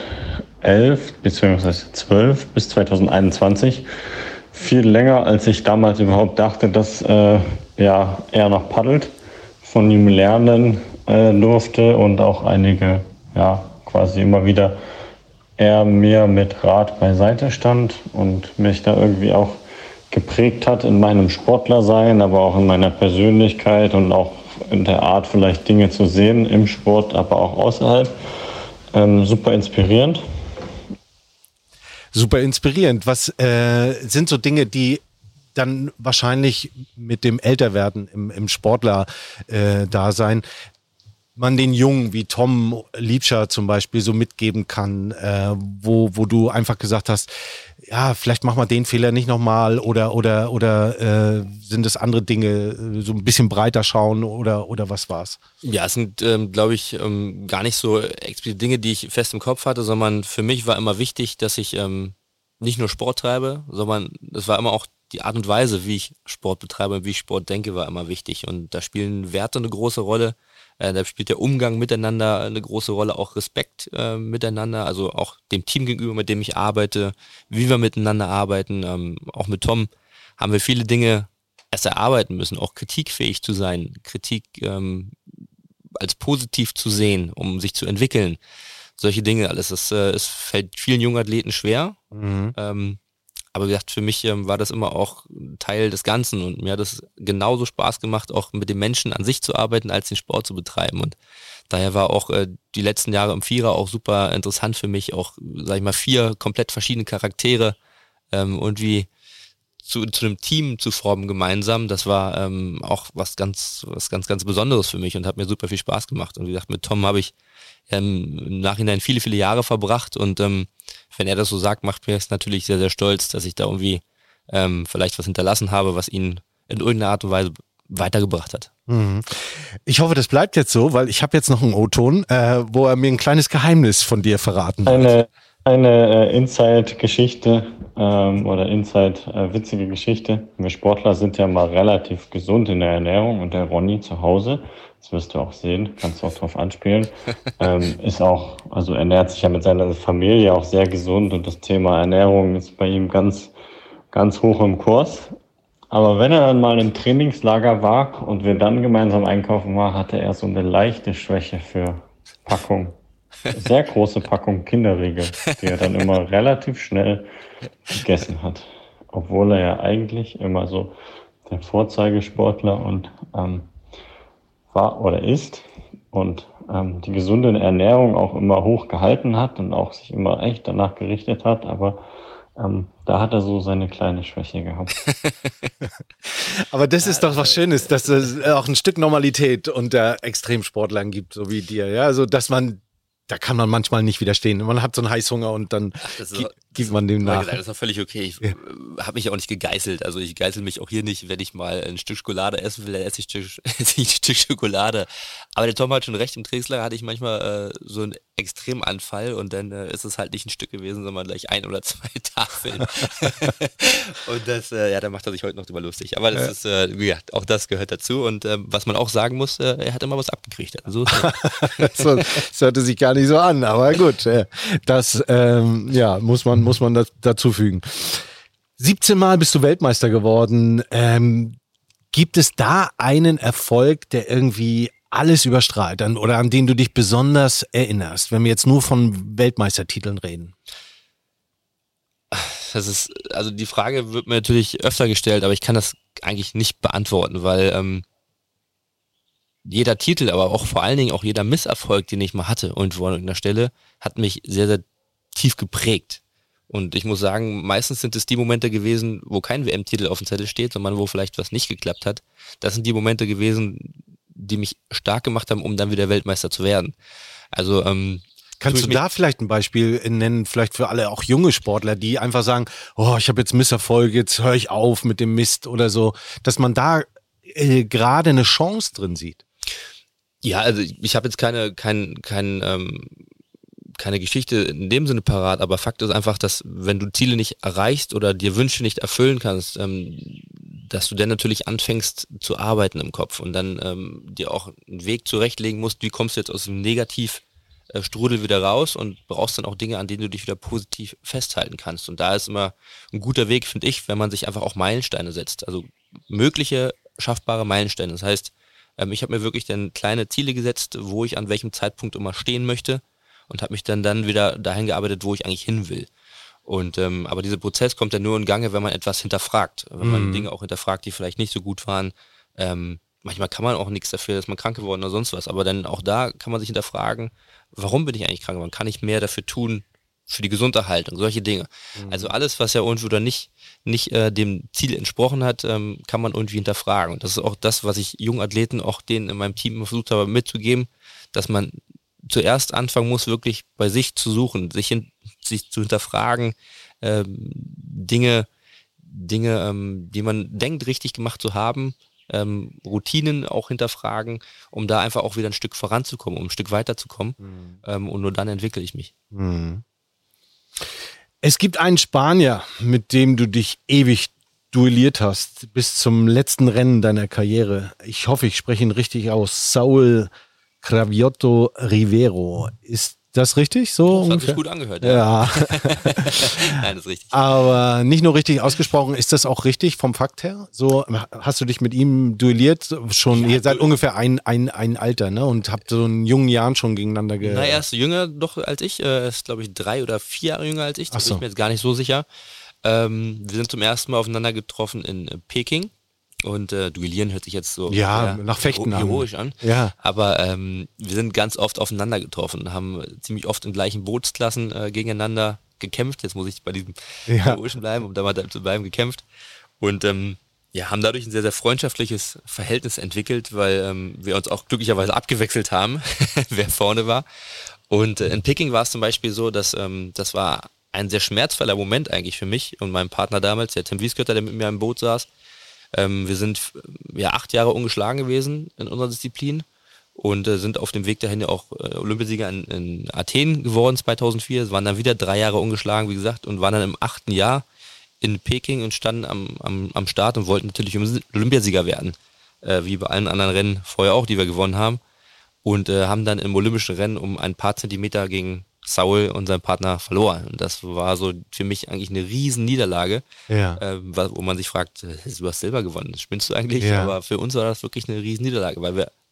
Speaker 4: bzw. zwölf bis zweitausendeinundzwanzig viel länger, als ich damals überhaupt dachte, dass äh, ja, er noch paddelt, von ihm lernen äh, durfte und auch einige, ja, quasi immer wieder er mir mit Rat beiseite stand und mich da irgendwie auch geprägt hat in meinem Sportlersein, aber auch in meiner Persönlichkeit und auch in der Art, vielleicht Dinge zu sehen im Sport, aber auch außerhalb. Ähm, super inspirierend.
Speaker 1: Super inspirierend. Was äh, sind so Dinge, die dann wahrscheinlich mit dem Älterwerden im, im Sportler-Dasein man den Jungen wie Tom Liebscher zum Beispiel so mitgeben kann, äh, wo, wo du einfach gesagt hast, ja, vielleicht machen wir den Fehler nicht nochmal oder oder oder äh, sind es andere Dinge, so ein bisschen breiter schauen oder oder was war's?
Speaker 2: Ja, es sind, ähm, glaube ich, ähm, gar nicht so explizit Dinge, die ich fest im Kopf hatte, sondern für mich war immer wichtig, dass ich ähm, nicht nur Sport treibe, sondern es war immer auch die Art und Weise, wie ich Sport betreibe und wie ich Sport denke, war immer wichtig. Und da spielen Werte eine große Rolle. Äh, da spielt der Umgang miteinander eine große Rolle, auch Respekt äh, miteinander, also auch dem Team gegenüber, mit dem ich arbeite, wie wir miteinander arbeiten. Ähm, auch mit Tom haben wir viele Dinge erst erarbeiten müssen, auch kritikfähig zu sein, Kritik ähm, als positiv zu sehen, um sich zu entwickeln. Solche Dinge alles. Das, äh, es fällt vielen jungen Athleten schwer. Mhm. Ähm, aber wie gesagt, für mich ähm, war das immer auch Teil des Ganzen und mir hat es genauso Spaß gemacht, auch mit den Menschen an sich zu arbeiten, als den Sport zu betreiben. Und daher war auch äh, die letzten Jahre im Vierer auch super interessant für mich, auch, sag ich mal, vier komplett verschiedene Charaktere ähm, irgendwie zu, zu einem Team zu formen gemeinsam. Das war ähm, auch was ganz, was ganz, ganz Besonderes für mich und hat mir super viel Spaß gemacht. Und wie gesagt, mit Tom habe ich ähm, im Nachhinein viele, viele Jahre verbracht und ähm, wenn er das so sagt, macht mir es natürlich sehr, sehr stolz, dass ich da irgendwie ähm, vielleicht was hinterlassen habe, was ihn in irgendeiner Art und Weise weitergebracht hat.
Speaker 1: Mhm. Ich hoffe, das bleibt jetzt so, weil ich habe jetzt noch einen O-Ton, äh, wo er mir ein kleines Geheimnis von dir verraten wird.
Speaker 4: Eine, eine äh, Inside-Geschichte ähm, oder Inside-witzige äh, Geschichte. Wir Sportler sind ja mal relativ gesund in der Ernährung und der Ronny zu Hause, das wirst du auch sehen, kannst du auch drauf anspielen, ähm, ist auch, also ernährt sich ja mit seiner Familie auch sehr gesund und das Thema Ernährung ist bei ihm ganz, ganz hoch im Kurs. Aber wenn er dann mal im Trainingslager war und wir dann gemeinsam einkaufen waren, hatte er so eine leichte Schwäche für Packung, sehr große Packung Kinderriegel, die er dann immer relativ schnell gegessen hat. Obwohl er ja eigentlich immer so der Vorzeigesportler und ähm, war oder ist und ähm, die gesunde Ernährung auch immer hoch gehalten hat und auch sich immer echt danach gerichtet hat, aber ähm, da hat er so seine kleine Schwäche gehabt.
Speaker 1: Aber das ist doch was Schönes, dass es auch ein Stück Normalität unter Extremsportlern gibt, so wie dir. Ja, also dass man, da kann man manchmal nicht widerstehen. Man hat so einen Heißhunger und dann
Speaker 2: Ach, das ist
Speaker 1: gi-
Speaker 2: auch-
Speaker 1: gibt man dem nach.
Speaker 2: gesagt, das ist doch völlig okay. Ich
Speaker 1: Ja.
Speaker 2: äh, habe mich auch nicht gegeißelt. Also ich geißel mich auch hier nicht, wenn ich mal ein Stück Schokolade essen will, dann esse ich, Stück, esse ich ein Stück Schokolade. Aber der Tom hat schon recht, im Trainingslager hatte ich manchmal äh, so einen Extremanfall und dann äh, ist es halt nicht ein Stück gewesen, sondern gleich ein oder zwei Tafeln. Und das, äh, ja, da macht er sich heute noch drüber lustig. Aber das
Speaker 1: Ja.
Speaker 2: ist, äh, wie gesagt, auch das gehört dazu. Und ähm, was man auch sagen muss, äh, er hat immer was abgekriegt. Also, so ist es.
Speaker 1: So, das hörte sich gar nicht so an, aber gut, äh, das ähm, ja, muss man, muss man das, dazu fügen. siebzehn Mal bist du Weltmeister geworden. Ähm, gibt es da einen Erfolg, der irgendwie alles überstrahlt an, oder an den du dich besonders erinnerst, wenn wir jetzt nur von Weltmeistertiteln reden?
Speaker 2: Das ist, also die Frage wird mir natürlich öfter gestellt, aber ich kann das eigentlich nicht beantworten, weil ähm, jeder Titel, aber auch vor allen Dingen auch jeder Misserfolg, den ich mal hatte irgendwo an irgendeiner Stelle, hat mich sehr, sehr tief geprägt. Und ich muss sagen, meistens sind es die Momente gewesen, wo kein W M-Titel auf dem Zettel steht, sondern wo vielleicht was nicht geklappt hat. Das sind die Momente gewesen, die mich stark gemacht haben, um dann wieder Weltmeister zu werden. Also ähm,
Speaker 1: Kannst
Speaker 2: tue
Speaker 1: du
Speaker 2: ich
Speaker 1: da vielleicht ein Beispiel nennen, vielleicht für alle auch junge Sportler, die einfach sagen, oh, ich habe jetzt Misserfolg, jetzt höre ich auf mit dem Mist oder so, dass man da äh, gerade eine Chance drin sieht?
Speaker 2: Ja, also ich, ich habe jetzt keine, kein, kein, ähm, keine Geschichte in dem Sinne parat, aber Fakt ist einfach, dass wenn du Ziele nicht erreichst oder dir Wünsche nicht erfüllen kannst, ähm, dass du dann natürlich anfängst zu arbeiten im Kopf und dann ähm, dir auch einen Weg zurechtlegen musst, wie kommst du jetzt aus dem Negativstrudel wieder raus und brauchst dann auch Dinge, an denen du dich wieder positiv festhalten kannst. Und da ist immer ein guter Weg, finde ich, wenn man sich einfach auch Meilensteine setzt. Also mögliche schaffbare Meilensteine. Das heißt, ähm, ich habe mir wirklich dann kleine Ziele gesetzt, wo ich an welchem Zeitpunkt immer stehen möchte und habe mich dann dann wieder dahin gearbeitet, wo ich eigentlich hin will. Und ähm, aber dieser Prozess kommt dann nur in Gange, wenn man etwas hinterfragt, wenn man
Speaker 1: Mhm.
Speaker 2: Dinge auch hinterfragt, die vielleicht nicht so gut waren. Ähm, manchmal kann man auch nichts dafür, dass man krank geworden oder sonst was, aber dann auch da kann man sich hinterfragen, warum bin ich eigentlich krank geworden? Kann ich mehr dafür tun für die Gesunderhaltung, solche Dinge. Also alles, was ja irgendwo dann nicht nicht äh, dem Ziel entsprochen hat, ähm, kann man irgendwie hinterfragen. Und das ist auch das, was ich jungen Athleten, auch denen in meinem Team versucht habe mitzugeben, dass man zuerst anfangen muss, wirklich bei sich zu suchen, sich, hin, sich zu hinterfragen, ähm, Dinge, Dinge, ähm, die man denkt, richtig gemacht zu haben, ähm, Routinen auch hinterfragen, um da einfach auch wieder ein Stück voranzukommen, um ein Stück weiterzukommen. Ähm, und nur dann entwickle ich mich.
Speaker 1: Mhm. Es gibt einen Spanier, mit dem du dich ewig duelliert hast, bis zum letzten Rennen deiner Karriere. Ich hoffe, ich spreche ihn richtig aus. Saúl Cravioto Rivero. Ist das richtig? So
Speaker 2: Das hat
Speaker 1: ungefähr?
Speaker 2: sich gut angehört.
Speaker 1: Ja,
Speaker 2: Nein, das ist richtig.
Speaker 1: aber nicht nur richtig ausgesprochen. Ist das auch richtig vom Fakt her? So, hast du dich mit ihm duelliert? Schon,
Speaker 2: Ja,
Speaker 1: ihr seid
Speaker 2: du-
Speaker 1: ungefähr ein, ein, ein Alter, ne? Und habt so in jungen Jahren schon gegeneinander ge...
Speaker 2: Na, er ist jünger doch als ich. Er ist, glaube ich, drei oder vier Jahre jünger als ich. Da
Speaker 1: Ach
Speaker 2: bin
Speaker 1: so.
Speaker 2: ich mir jetzt gar nicht so sicher. Ähm, wir sind zum ersten Mal aufeinander getroffen in äh, Peking. Und äh, duellieren hört sich jetzt so
Speaker 1: Ja,
Speaker 2: sehr
Speaker 1: nach Fechten an.
Speaker 2: heroisch an.
Speaker 1: Ja.
Speaker 2: Aber ähm, wir sind ganz oft aufeinander getroffen, haben ziemlich oft in gleichen Bootsklassen äh, gegeneinander gekämpft. Jetzt muss ich bei diesem
Speaker 1: Ja.
Speaker 2: heroischen bleiben, um da mal zu bleiben, gekämpft. Und ähm, ja, haben dadurch ein sehr, sehr freundschaftliches Verhältnis entwickelt, weil ähm, wir uns auch glücklicherweise abgewechselt haben, wer vorne war. Und äh, in Peking war es zum Beispiel so, dass ähm, das war ein sehr schmerzvoller Moment eigentlich für mich und meinen Partner damals, der Tim Wieskötter, der mit mir im Boot saß. Ähm, wir sind ja acht Jahre ungeschlagen gewesen in unserer Disziplin und äh, sind auf dem Weg dahin ja auch äh, Olympiasieger in, in Athen geworden zweitausendvier. Es waren dann wieder drei Jahre ungeschlagen, wie gesagt, und waren dann im achten Jahr in Peking und standen am, am, am Start und wollten natürlich Olympiasieger werden, äh, wie bei allen anderen Rennen vorher auch, die wir gewonnen haben. Und äh, haben dann im olympischen Rennen um ein paar Zentimeter gegen Saúl und seinen Partner verloren. Und das war so für mich eigentlich eine riesen Niederlage,
Speaker 1: Ja.
Speaker 2: äh, wo man sich fragt, äh, du hast Silber gewonnen, spinnst du eigentlich?
Speaker 1: Ja.
Speaker 2: Aber für uns war das wirklich eine riesen Niederlage, weil wir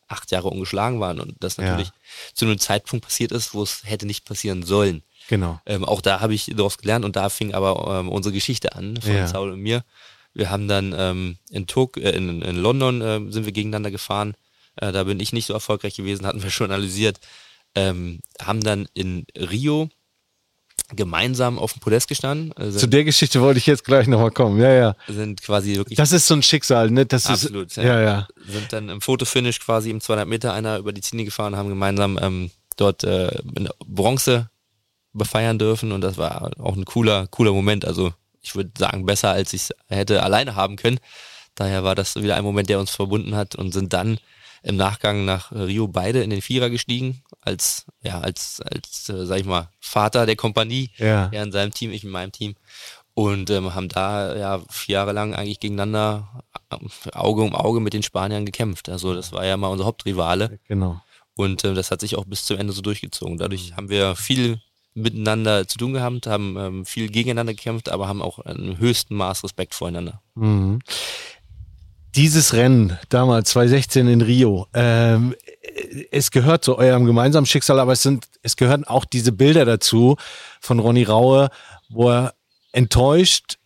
Speaker 2: acht Jahre ungeschlagen waren und das natürlich
Speaker 1: Ja.
Speaker 2: zu einem Zeitpunkt passiert ist, wo es hätte nicht passieren sollen.
Speaker 1: Genau.
Speaker 2: Ähm, auch da habe ich daraus gelernt und da fing aber ähm, unsere Geschichte an von
Speaker 1: Ja.
Speaker 2: Saul und mir. Wir haben dann ähm, in, Tok äh, in, in London äh, sind wir gegeneinander gefahren. Äh, da bin ich nicht so erfolgreich gewesen, hatten wir schon analysiert. Ähm, haben dann in Rio gemeinsam auf dem Podest gestanden. Äh,
Speaker 1: Zu
Speaker 2: sind,
Speaker 1: der Geschichte wollte ich jetzt gleich nochmal kommen. Ja, ja.
Speaker 2: sind quasi wirklich
Speaker 1: Das ist so ein Schicksal, ne? Das
Speaker 2: absolut.
Speaker 1: ist, ja, ja.
Speaker 2: Sind dann im Fotofinish quasi im zweihundert Meter einer über die Ziele gefahren, haben gemeinsam ähm, dort äh, in Bronze befeiern dürfen und das war auch ein cooler, cooler Moment. Also ich würde sagen, besser als ich es hätte alleine haben können. Daher war das wieder ein Moment, der uns verbunden hat und sind dann im Nachgang nach Rio beide in den Vierer gestiegen, als, ja, als, als, äh, sag ich mal, Vater der Kompanie.
Speaker 1: Ja.
Speaker 2: Er in seinem Team, ich in meinem Team. Und ähm, haben da ja vier Jahre lang eigentlich gegeneinander äh, Auge um Auge mit den Spaniern gekämpft. Also das war ja mal unser Hauptrivale.
Speaker 1: Genau.
Speaker 2: Und äh, das hat sich auch bis zum Ende so durchgezogen. Dadurch haben wir viel miteinander zu tun gehabt, haben ähm, viel gegeneinander gekämpft, aber haben auch im höchsten Maß Respekt voreinander.
Speaker 1: Mhm. Dieses Rennen damals zwanzig sechzehn in Rio, ähm, es gehört zu eurem gemeinsamen Schicksal, aber es sind, es gehören auch diese Bilder dazu von Ronny Raue, wo er enttäuscht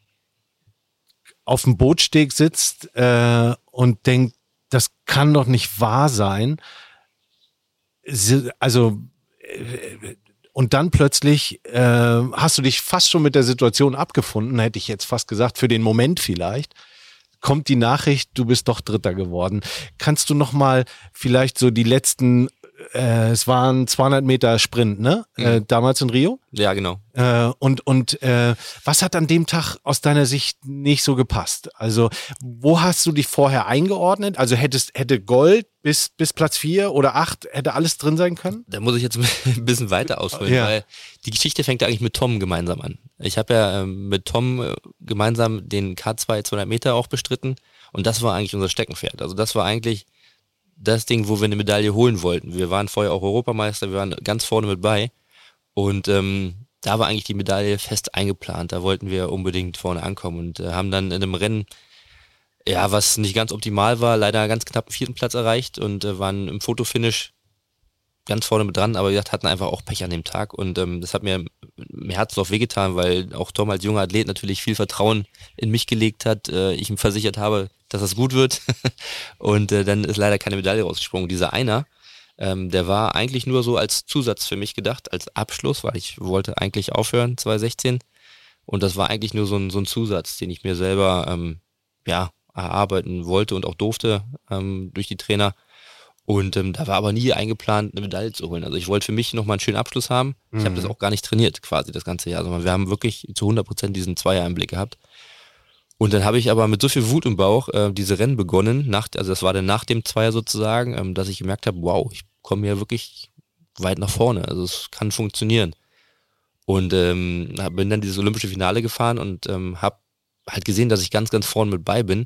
Speaker 1: auf dem Bootsteg sitzt äh, und denkt, das kann doch nicht wahr sein. Sie- Also äh, und dann plötzlich äh, hast du dich fast schon mit der Situation abgefunden, hätte ich jetzt fast gesagt, für den Moment vielleicht. Kommt die Nachricht, du bist doch Dritter geworden. Kannst du noch mal vielleicht so die letzten, äh, es waren zweihundert Meter Sprint, ne?
Speaker 2: Mhm.
Speaker 1: Äh, damals in Rio.
Speaker 2: Ja, genau.
Speaker 1: Äh, und und äh, was hat an dem Tag aus deiner Sicht nicht so gepasst? Also wo hast du dich vorher eingeordnet? Also hättest hätte Gold bis bis Platz vier oder acht hätte alles drin sein können?
Speaker 2: Da muss ich jetzt ein bisschen weiter ausholen,
Speaker 1: Ja.
Speaker 2: weil die Geschichte fängt ja eigentlich mit Tom gemeinsam an. Ich habe ja ähm, mit Tom äh, gemeinsam den K zwei zweihundert Meter auch bestritten und das war eigentlich unser Steckenpferd. Also das war eigentlich das Ding, wo wir eine Medaille holen wollten. Wir waren vorher auch Europameister, wir waren ganz vorne mit bei und ähm, da war eigentlich die Medaille fest eingeplant. Da wollten wir unbedingt vorne ankommen und äh, haben dann in einem Rennen, ja, was nicht ganz optimal war, leider ganz knapp den vierten Platz erreicht und äh, waren im Fotofinish ganz vorne mit dran, aber wie gesagt, hatten einfach auch Pech an dem Tag und ähm, das hat mir im Herzen auch wehgetan, weil auch Tom als junger Athlet natürlich viel Vertrauen in mich gelegt hat, äh, ich ihm versichert habe, dass das gut wird und äh, dann ist leider keine Medaille rausgesprungen. Dieser einer, ähm, der war eigentlich nur so als Zusatz für mich gedacht, als Abschluss, weil ich wollte eigentlich aufhören, zwanzig sechzehn und das war eigentlich nur so ein, so ein Zusatz, den ich mir selber ähm, ja erarbeiten wollte und auch durfte ähm, durch die Trainer. Und ähm, da war aber nie eingeplant, eine Medaille zu holen. Also ich wollte für mich nochmal einen schönen Abschluss haben. Ich
Speaker 1: Mhm.
Speaker 2: habe das auch gar nicht trainiert quasi das ganze Jahr, sondern wir haben wirklich zu hundert Prozent diesen Zweier im Blick gehabt. Und dann habe ich aber mit so viel Wut im Bauch äh, diese Rennen begonnen, nach, also das war dann nach dem Zweier sozusagen, ähm, dass ich gemerkt habe, wow, ich komme hier wirklich weit nach vorne. Also es kann funktionieren. Und ähm, hab- bin dann dieses olympische Finale gefahren und ähm, habe halt gesehen, dass ich ganz, ganz vorne mit bei bin.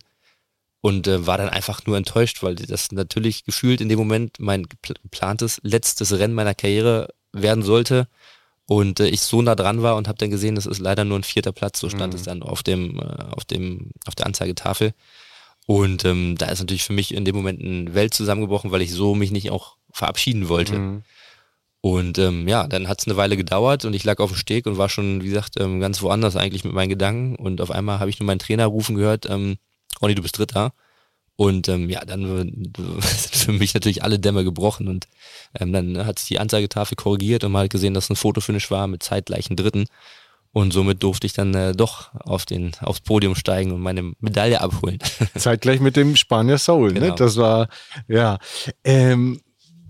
Speaker 2: Und äh, war dann einfach nur enttäuscht, weil das natürlich gefühlt in dem Moment mein gepl- geplantes letztes Rennen meiner Karriere werden sollte. Und äh, ich so nah dran war und habe dann gesehen, das ist leider nur ein vierter Platz, so stand
Speaker 1: Mhm.
Speaker 2: es dann auf dem, äh, auf dem, auf der Anzeigetafel. Und ähm, da ist natürlich für mich in dem Moment eine Welt zusammengebrochen, weil ich so mich nicht auch verabschieden wollte.
Speaker 1: Mhm.
Speaker 2: Und ähm, ja, dann hat es eine Weile gedauert und ich lag auf dem Steg und war schon, wie gesagt, ähm, ganz woanders eigentlich mit meinen Gedanken. Und auf einmal habe ich nur meinen Trainer rufen gehört, ähm, Ronny, du bist Dritter. Und ähm, ja, dann äh, sind für mich natürlich alle Dämme gebrochen und ähm, dann hat sich die Anzeigetafel korrigiert und man hat gesehen, dass es ein Fotofinish war mit zeitgleichen Dritten. Und somit durfte ich dann äh, doch auf den, aufs Podium steigen und meine Medaille abholen.
Speaker 1: Zeitgleich mit dem Spanier Saul, ne?
Speaker 2: Genau.
Speaker 1: Das war, ja. Ähm,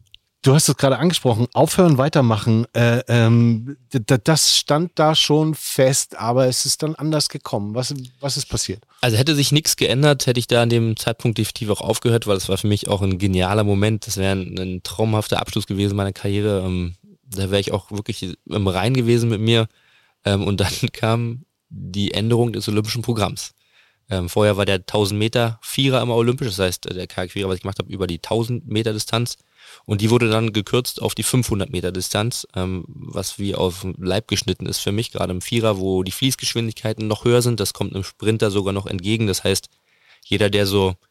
Speaker 1: du hast es gerade angesprochen, aufhören, weitermachen. Äh, ähm, d- d- das stand da schon fest, aber es ist dann anders gekommen. Was, was ist passiert?
Speaker 2: Also hätte sich nichts geändert, hätte ich da an dem Zeitpunkt definitiv auch aufgehört, weil es war für mich auch ein genialer Moment. Das wäre ein, ein traumhafter Abschluss gewesen meiner Karriere. Ähm, da wäre ich auch wirklich im Rein gewesen mit mir. Ähm, und dann kam die Änderung des olympischen Programms. Ähm, vorher war der tausend Meter Vierer immer olympisch, das heißt der Kajak-Vierer, was ich gemacht habe, über die tausend Meter Distanz. Und die wurde dann gekürzt auf die fünfhundert Meter Distanz, ähm, was wie auf den Leib geschnitten ist für mich, gerade im Vierer, wo die Fließgeschwindigkeiten noch höher sind. Das kommt einem Sprinter sogar noch entgegen. Das heißt, jeder, der so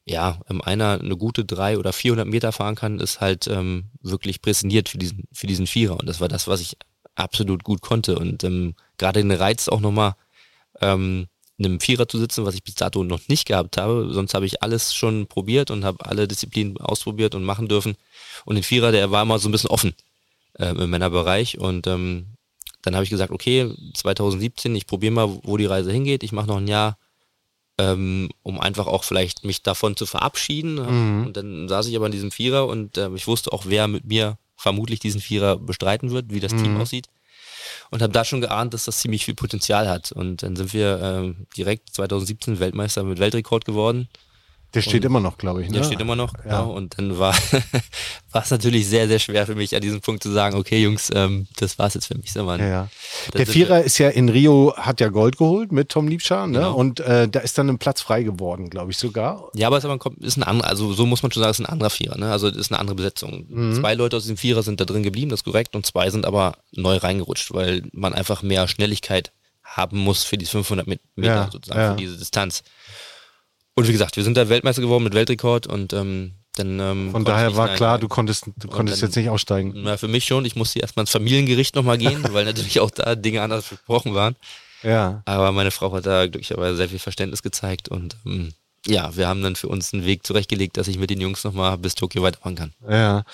Speaker 2: ja, ähm, einer eine gute drei oder vierhundert Meter fahren kann, ist halt ähm, wirklich prädestiniert für diesen für diesen Vierer. Und das war das, was ich absolut gut konnte. Und ähm, gerade den Reiz auch nochmal ähm, in einem Vierer zu sitzen, was ich bis dato noch nicht gehabt habe. Sonst habe ich alles schon probiert und habe alle Disziplinen ausprobiert und machen dürfen. Und den Vierer, der war immer so ein bisschen offen äh, im Männerbereich. Und ähm, dann habe ich gesagt, okay, zwanzig siebzehn, ich probiere mal, wo die Reise hingeht. Ich mache noch ein Jahr, ähm, um einfach auch vielleicht mich davon zu verabschieden. Mhm. Und dann saß ich aber in diesem Vierer und äh, ich wusste auch, wer mit mir vermutlich diesen Vierer bestreiten wird, wie das mhm. Team aussieht. Und habe da schon geahnt, dass das ziemlich viel Potenzial hat. Und dann sind wir ähm, direkt zwanzig siebzehn Weltmeister mit Weltrekord geworden.
Speaker 1: Der steht
Speaker 2: und
Speaker 1: immer noch, glaube ich. Ne?
Speaker 2: Der steht immer noch,
Speaker 1: ja.
Speaker 2: Genau. Und dann war es natürlich sehr, sehr schwer für mich, an diesem Punkt zu sagen, okay, Jungs, ähm, das war's jetzt für mich. So, Mann.
Speaker 1: Ja, ja. Der Vierer ist ja in Rio, hat ja Gold geholt mit Tom Liebscher, ne? Genau. Und äh, da ist dann ein Platz frei geworden, glaube ich sogar.
Speaker 2: Ja, aber es ist ein anderer, also so muss man schon sagen, es ist ein anderer Vierer, ne? Also es ist eine andere Besetzung. Mhm. Zwei Leute aus diesem Vierer sind da drin geblieben, das ist korrekt, und zwei sind aber neu reingerutscht, weil man einfach mehr Schnelligkeit haben muss für die fünfhundert Meter
Speaker 1: ja,
Speaker 2: sozusagen,
Speaker 1: ja.
Speaker 2: für diese Distanz. Und wie gesagt, wir sind da Weltmeister geworden mit Weltrekord und ähm, dann ähm,
Speaker 1: von daher war klar, du konntest, du konntest dann, jetzt nicht aussteigen.
Speaker 2: Na, für mich schon. Ich musste erstmal ins Familiengericht nochmal gehen, weil natürlich auch da Dinge anders besprochen waren.
Speaker 1: Ja.
Speaker 2: Aber meine Frau hat da glücklicherweise sehr viel Verständnis gezeigt und ähm, ja, wir haben dann für uns einen Weg zurechtgelegt, dass ich mit den Jungs nochmal bis Tokio weiterfahren kann.
Speaker 1: Ja.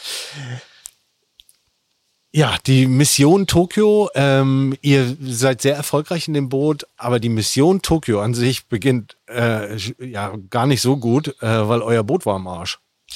Speaker 1: Ja, die Mission Tokio, ähm, ihr seid sehr erfolgreich in dem Boot, aber die Mission Tokio an sich beginnt äh, ja gar nicht so gut, äh, weil euer Boot war am Arsch.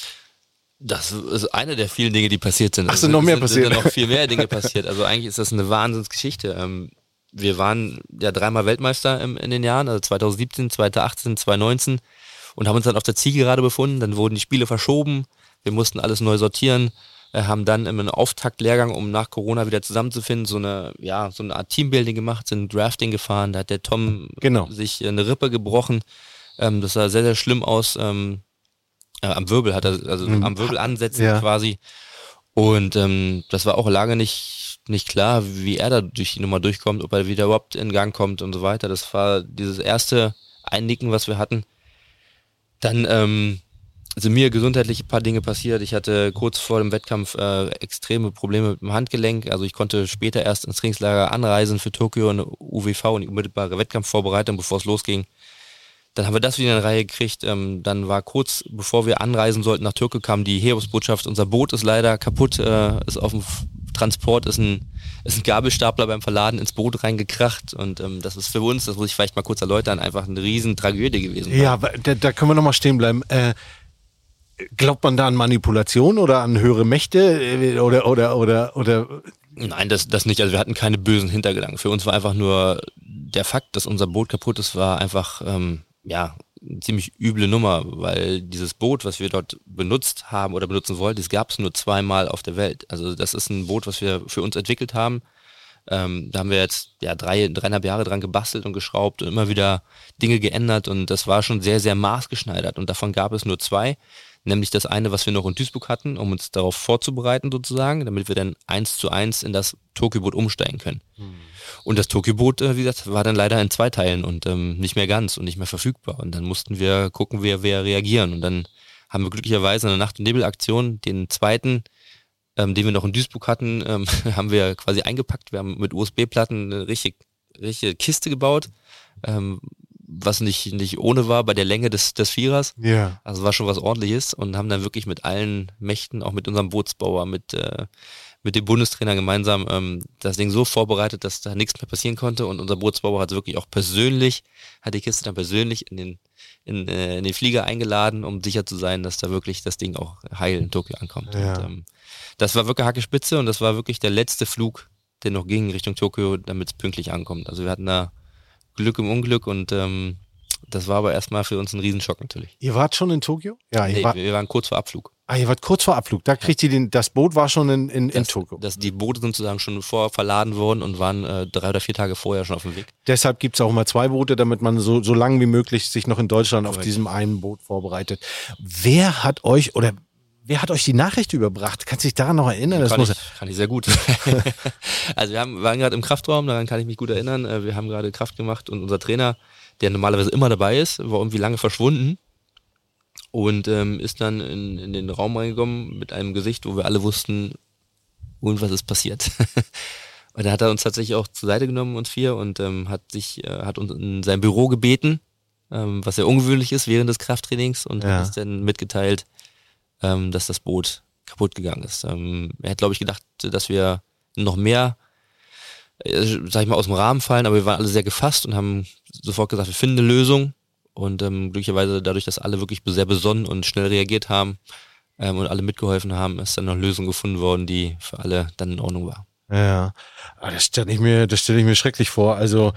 Speaker 2: Das ist eine der vielen Dinge, die passiert sind.
Speaker 1: Ach so, noch mehr
Speaker 2: sind,
Speaker 1: passiert.
Speaker 2: Sind noch viel mehr Dinge passiert. Also eigentlich ist das eine Wahnsinnsgeschichte. Ähm, wir waren ja dreimal Weltmeister im, in den Jahren, also zwanzig siebzehn, zwanzig achtzehn, zwanzig neunzehn und haben uns dann auf der Zielgerade befunden. Dann wurden die Spiele verschoben. Wir mussten alles neu sortieren. Haben dann einen Auftaktlehrgang, um nach Corona wieder zusammenzufinden, so eine, ja, so eine Art Teambuilding gemacht, sind Drafting gefahren, da hat der Tom
Speaker 1: genau.
Speaker 2: sich eine Rippe gebrochen, ähm, das sah sehr, sehr schlimm aus, ähm, äh, am Wirbel hat er, also mhm. am Wirbel ansetzen ja. quasi und ähm, das war auch lange nicht, nicht klar, wie er da durch die Nummer durchkommt, ob er wieder überhaupt in Gang kommt und so weiter, das war dieses erste Einnicken, was wir hatten. Dann, ähm, sind mir gesundheitlich ein paar Dinge passiert. Ich hatte kurz vor dem Wettkampf äh, extreme Probleme mit dem Handgelenk. Also ich konnte später erst ins Trainingslager anreisen für Tokio, eine U W V und die unmittelbare Wettkampfvorbereitung, bevor es losging. Dann haben wir das wieder in Reihe gekriegt. Ähm, dann war kurz, bevor wir anreisen sollten nach Tokio, kam die Heeresbotschaft. Unser Boot ist leider kaputt, äh, ist auf dem Transport, ist ein, ist ein Gabelstapler beim Verladen ins Boot reingekracht. Und ähm, das ist für uns, das muss ich vielleicht mal kurz erläutern, einfach eine riesen Tragödie gewesen.
Speaker 1: Ja, da, da können wir nochmal stehen bleiben. Äh, Glaubt man da an Manipulation oder an höhere Mächte oder oder oder oder?
Speaker 2: Nein, das das nicht. Also wir hatten keine bösen Hintergedanken. Für uns war einfach nur der Fakt, dass unser Boot kaputt ist, war einfach ähm, ja eine ziemlich üble Nummer, weil dieses Boot, was wir dort benutzt haben oder benutzen wollten, das gab es nur zweimal auf der Welt. Also das ist ein Boot, was wir für uns entwickelt haben. Ähm, da haben wir jetzt ja drei, dreieinhalb Jahre dran gebastelt und geschraubt und immer wieder Dinge geändert und das war schon sehr, sehr maßgeschneidert und davon gab es nur zwei. Nämlich das eine, was wir noch in Duisburg hatten, um uns darauf vorzubereiten sozusagen, damit wir dann eins zu eins in das Tokio-Boot umsteigen können. Hm. Und das Tokio-Boot, äh, wie gesagt, war dann leider in zwei Teilen und ähm, nicht mehr ganz und nicht mehr verfügbar. Und dann mussten wir gucken, wie wir reagieren. Und dann haben wir glücklicherweise in der Nacht- und Nebelaktion den zweiten, ähm, den wir noch in Duisburg hatten, ähm, haben wir quasi eingepackt. Wir haben mit U S B-Platten eine richtige, richtige Kiste gebaut, ähm, was nicht nicht ohne war bei der Länge des des Vierers.
Speaker 1: Ja. Yeah.
Speaker 2: Also war schon was Ordentliches und haben dann wirklich mit allen Mächten, auch mit unserem Bootsbauer, mit äh, mit dem Bundestrainer gemeinsam ähm, das Ding so vorbereitet, dass da nichts mehr passieren konnte und unser Bootsbauer hat wirklich auch persönlich, hat die Kiste dann persönlich in den in, äh, in den Flieger eingeladen, um sicher zu sein, dass da wirklich das Ding auch heil in Tokio ankommt.
Speaker 1: Ja.
Speaker 2: Und, ähm, das war wirklich Hackespitze und das war wirklich der letzte Flug, der noch ging Richtung Tokio, damit es pünktlich ankommt. Also wir hatten da Glück im Unglück und ähm, das war aber erstmal für uns ein Riesenschock natürlich.
Speaker 1: Ihr wart schon in Tokio?
Speaker 2: Ja, nee, wir waren kurz vor Abflug.
Speaker 1: Ah, ihr wart kurz vor Abflug. Da kriegt ihr den, das Boot war schon in, in,
Speaker 2: das,
Speaker 1: in Tokio.
Speaker 2: Das, die Boote sind sozusagen schon vor verladen worden und waren äh, drei oder vier Tage vorher schon auf dem Weg.
Speaker 1: Deshalb gibt es auch immer zwei Boote, damit man so, so lange wie möglich sich noch in Deutschland Correct. Auf diesem einen Boot vorbereitet. Wer hat euch oder wer hat euch die Nachricht überbracht? Kannst du dich daran noch erinnern? Das
Speaker 2: kann,
Speaker 1: muss
Speaker 2: ich, kann ich sehr gut. Also wir haben, waren gerade im Kraftraum, daran kann ich mich gut erinnern. Wir haben gerade Kraft gemacht und unser Trainer, der normalerweise immer dabei ist, war irgendwie lange verschwunden. und ähm, ist dann in, in den Raum reingekommen mit einem Gesicht, wo wir alle wussten, irgendwas ist passiert. Und dann hat er uns tatsächlich auch zur Seite genommen, uns vier, und ähm, hat sich, äh, hat uns in sein Büro gebeten, ähm, was sehr ungewöhnlich ist während des Krafttrainings, und
Speaker 1: Ja.
Speaker 2: hat uns dann mitgeteilt, ähm, dass das Boot kaputt gegangen ist. Ähm, er hat, glaube ich, gedacht, dass wir noch mehr, äh, sag ich mal, aus dem Rahmen fallen, aber wir waren alle sehr gefasst und haben sofort gesagt, wir finden eine Lösung. Und ähm, glücklicherweise dadurch, dass alle wirklich sehr besonnen und schnell reagiert haben ähm, und alle mitgeholfen haben, ist dann noch eine Lösung gefunden worden, die für alle dann in Ordnung war.
Speaker 1: Ja, aber das stelle ich mir, das stelle ich mir schrecklich vor. Also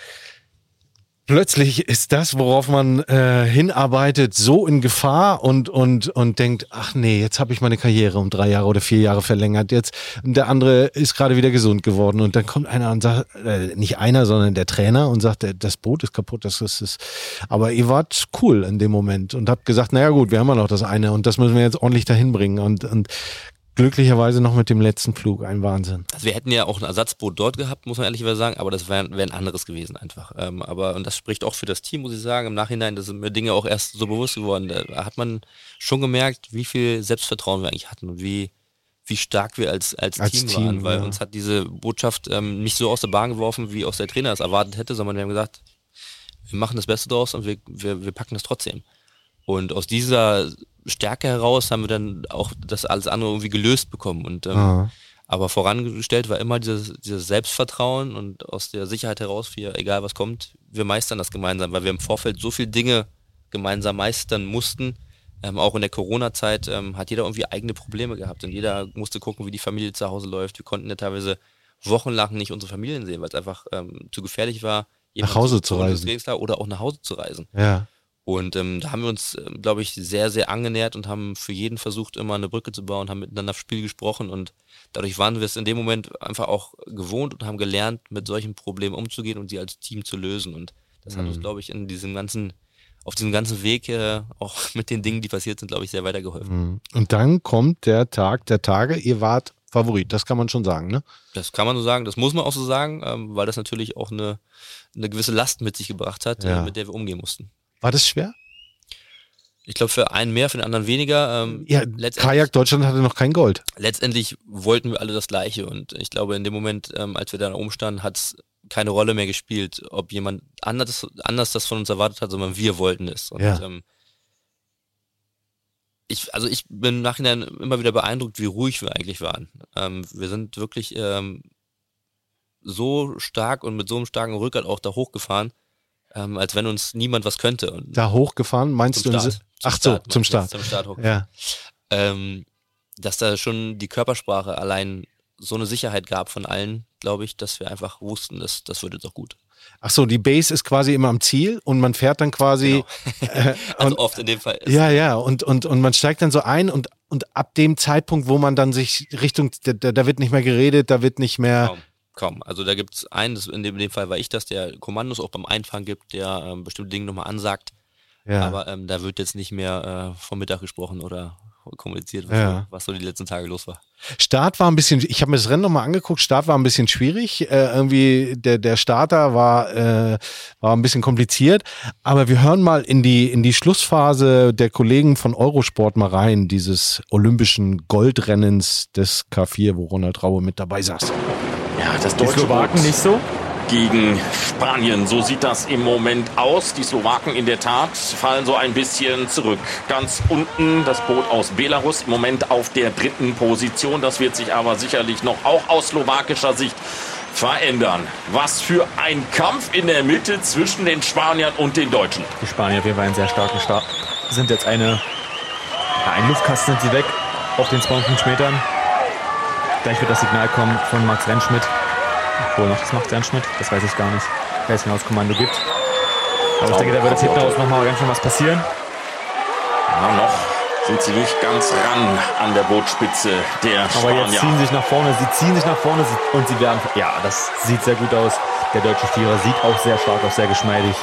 Speaker 1: plötzlich ist das, worauf man äh, hinarbeitet, so in Gefahr und und und denkt, ach nee, jetzt habe ich meine Karriere um drei Jahre oder vier Jahre verlängert. Jetzt und der andere ist gerade wieder gesund geworden und dann kommt einer und sagt, äh, nicht einer, sondern der Trainer und sagt, das Boot ist kaputt, das ist es. Aber ihr wart cool in dem Moment und habt gesagt, naja gut, wir haben ja noch das eine und das müssen wir jetzt ordentlich dahin bringen und und glücklicherweise noch mit dem letzten Flug, ein Wahnsinn.
Speaker 2: Also wir hätten ja auch ein Ersatzboot dort gehabt, muss man ehrlicherweise sagen, aber das wäre wär ein anderes gewesen einfach. Ähm, aber, und das spricht auch für das Team, muss ich sagen, im Nachhinein, da sind mir Dinge auch erst so bewusst geworden. Da hat man schon gemerkt, wie viel Selbstvertrauen wir eigentlich hatten und wie, wie stark wir als, als,
Speaker 1: Als
Speaker 2: Team,
Speaker 1: Team,
Speaker 2: waren, weil
Speaker 1: ja.
Speaker 2: uns hat diese Botschaft ähm, nicht so aus der Bahn geworfen, wie auch der Trainer es erwartet hätte, sondern wir haben gesagt, wir machen das Beste draus und wir, wir, wir packen das trotzdem. Und aus dieser Stärke heraus haben wir dann auch das alles andere irgendwie gelöst bekommen. Und ähm,
Speaker 1: Ah.
Speaker 2: aber vorangestellt war immer dieses, dieses Selbstvertrauen und aus der Sicherheit heraus, wir, egal was kommt, wir meistern das gemeinsam, weil wir im Vorfeld so viele Dinge gemeinsam meistern mussten. Ähm, auch in der Corona-Zeit ähm, hat jeder irgendwie eigene Probleme gehabt und jeder musste gucken, wie die Familie zu Hause läuft. Wir konnten ja teilweise wochenlang nicht unsere Familien sehen, weil es einfach ähm, zu gefährlich war,
Speaker 1: Nach Hause zu reisen.
Speaker 2: oder auch nach Hause zu reisen.
Speaker 1: Ja.
Speaker 2: Und ähm, da haben wir uns, ähm, glaube ich, sehr, sehr angenähert und haben für jeden versucht, immer eine Brücke zu bauen, haben miteinander auf Spiel gesprochen und dadurch waren wir es in dem Moment einfach auch gewohnt und haben gelernt, mit solchen Problemen umzugehen und sie als Team zu lösen. Und das hat uns, glaube ich, in diesem ganzen, auf diesem ganzen Weg äh, auch mit den Dingen, die passiert sind, glaube ich, sehr weitergeholfen.
Speaker 1: Und dann kommt der Tag der Tage, ihr wart Favorit, das kann man schon sagen, ne?
Speaker 2: Das kann man so sagen, das muss man auch so sagen, ähm, weil das natürlich auch eine, eine gewisse Last mit sich gebracht hat,
Speaker 1: Ja.
Speaker 2: äh, mit der wir umgehen mussten.
Speaker 1: War das schwer?
Speaker 2: Ich glaube, für einen mehr, für den anderen weniger. Ähm,
Speaker 1: Ja,
Speaker 2: letztendlich-
Speaker 1: Kajak Deutschland hatte noch kein Gold.
Speaker 2: Letztendlich wollten wir alle das Gleiche und ich glaube, in dem Moment, ähm, als wir da oben standen, hat es keine Rolle mehr gespielt, ob jemand anders, anders das von uns erwartet hat, sondern wir wollten es. Und,
Speaker 1: Ja.
Speaker 2: ähm, ich, also ich bin im Nachhinein immer wieder beeindruckt, wie ruhig wir eigentlich waren. Ähm, wir sind wirklich ähm, so stark und mit so einem starken Rückgrat auch da hochgefahren, ähm, als wenn uns niemand was könnte. Und
Speaker 1: Da hochgefahren, meinst
Speaker 2: zum
Speaker 1: du?
Speaker 2: Start.
Speaker 1: Zum Ach so,
Speaker 2: Start,
Speaker 1: zum
Speaker 2: meinst du
Speaker 1: Start.
Speaker 2: jetzt, Zum Start hoch.
Speaker 1: Ja.
Speaker 2: ähm, dass da schon die Körpersprache allein so eine Sicherheit gab von allen, glaube ich, dass wir einfach wussten, dass das wird jetzt auch gut.
Speaker 1: Ach so, die Base ist quasi immer am Ziel und man fährt dann quasi. Äh,
Speaker 2: Also
Speaker 1: und,
Speaker 2: oft in dem Fall. Ist
Speaker 1: ja, ja, und, und, und man steigt dann so ein und, und ab dem Zeitpunkt, wo man dann sich Richtung, da, da wird nicht mehr geredet, da wird nicht mehr.
Speaker 2: Kaum, kaum. Also da gibt es einen, das, in, dem, in dem Fall war ich das, der Kommandos auch beim Einfahren gibt, der ähm, bestimmte Dinge nochmal ansagt.
Speaker 1: Ja.
Speaker 2: Aber ähm, da wird jetzt nicht mehr äh, vom Mittag gesprochen oder kommuniziert, was,
Speaker 1: Ja.
Speaker 2: so, was so die letzten Tage los war.
Speaker 1: Start war ein bisschen, ich habe mir das Rennen nochmal angeguckt, Start war ein bisschen schwierig, äh, irgendwie der, der Starter war, äh, war ein bisschen kompliziert, aber wir hören mal in die, in die Schlussphase der Kollegen von Eurosport mal rein, dieses olympischen Goldrennens des K vier, wo Ronald Raue mit dabei saß.
Speaker 5: Ja, das
Speaker 6: Die
Speaker 5: deutsche
Speaker 6: Slowaken
Speaker 5: Boot
Speaker 6: nicht so.
Speaker 5: gegen Spanien. So sieht das im Moment aus. Die Slowaken in der Tat fallen so ein bisschen zurück. Ganz unten das Boot aus Belarus im Moment auf der dritten Position. Das wird sich aber sicherlich noch auch aus slowakischer Sicht verändern. Was für ein Kampf in der Mitte zwischen den Spaniern und den Deutschen.
Speaker 6: Die Spanier auf jeden Fall einen sehr starken Start. Sind jetzt eine, ja, ein Luftkasten sind sie weg auf den zweihundertfünf Metern. Gleich wird das Signal kommen von Max Rentschmidt. Obwohl noch das Max Rentschmidt, das weiß ich gar nicht, wer es genau das Kommando gibt. Aber ich denke, da wird jetzt hinten raus nochmal ganz schön was passieren.
Speaker 5: Ja, noch sind sie nicht ganz ran an der Bootspitze der
Speaker 6: Aber jetzt
Speaker 5: Spanier.
Speaker 6: ziehen sich nach vorne, sie ziehen sich nach vorne und sie werden, ja, das sieht sehr gut aus. Der deutsche Vierer sieht auch sehr stark aus, sehr geschmeidig.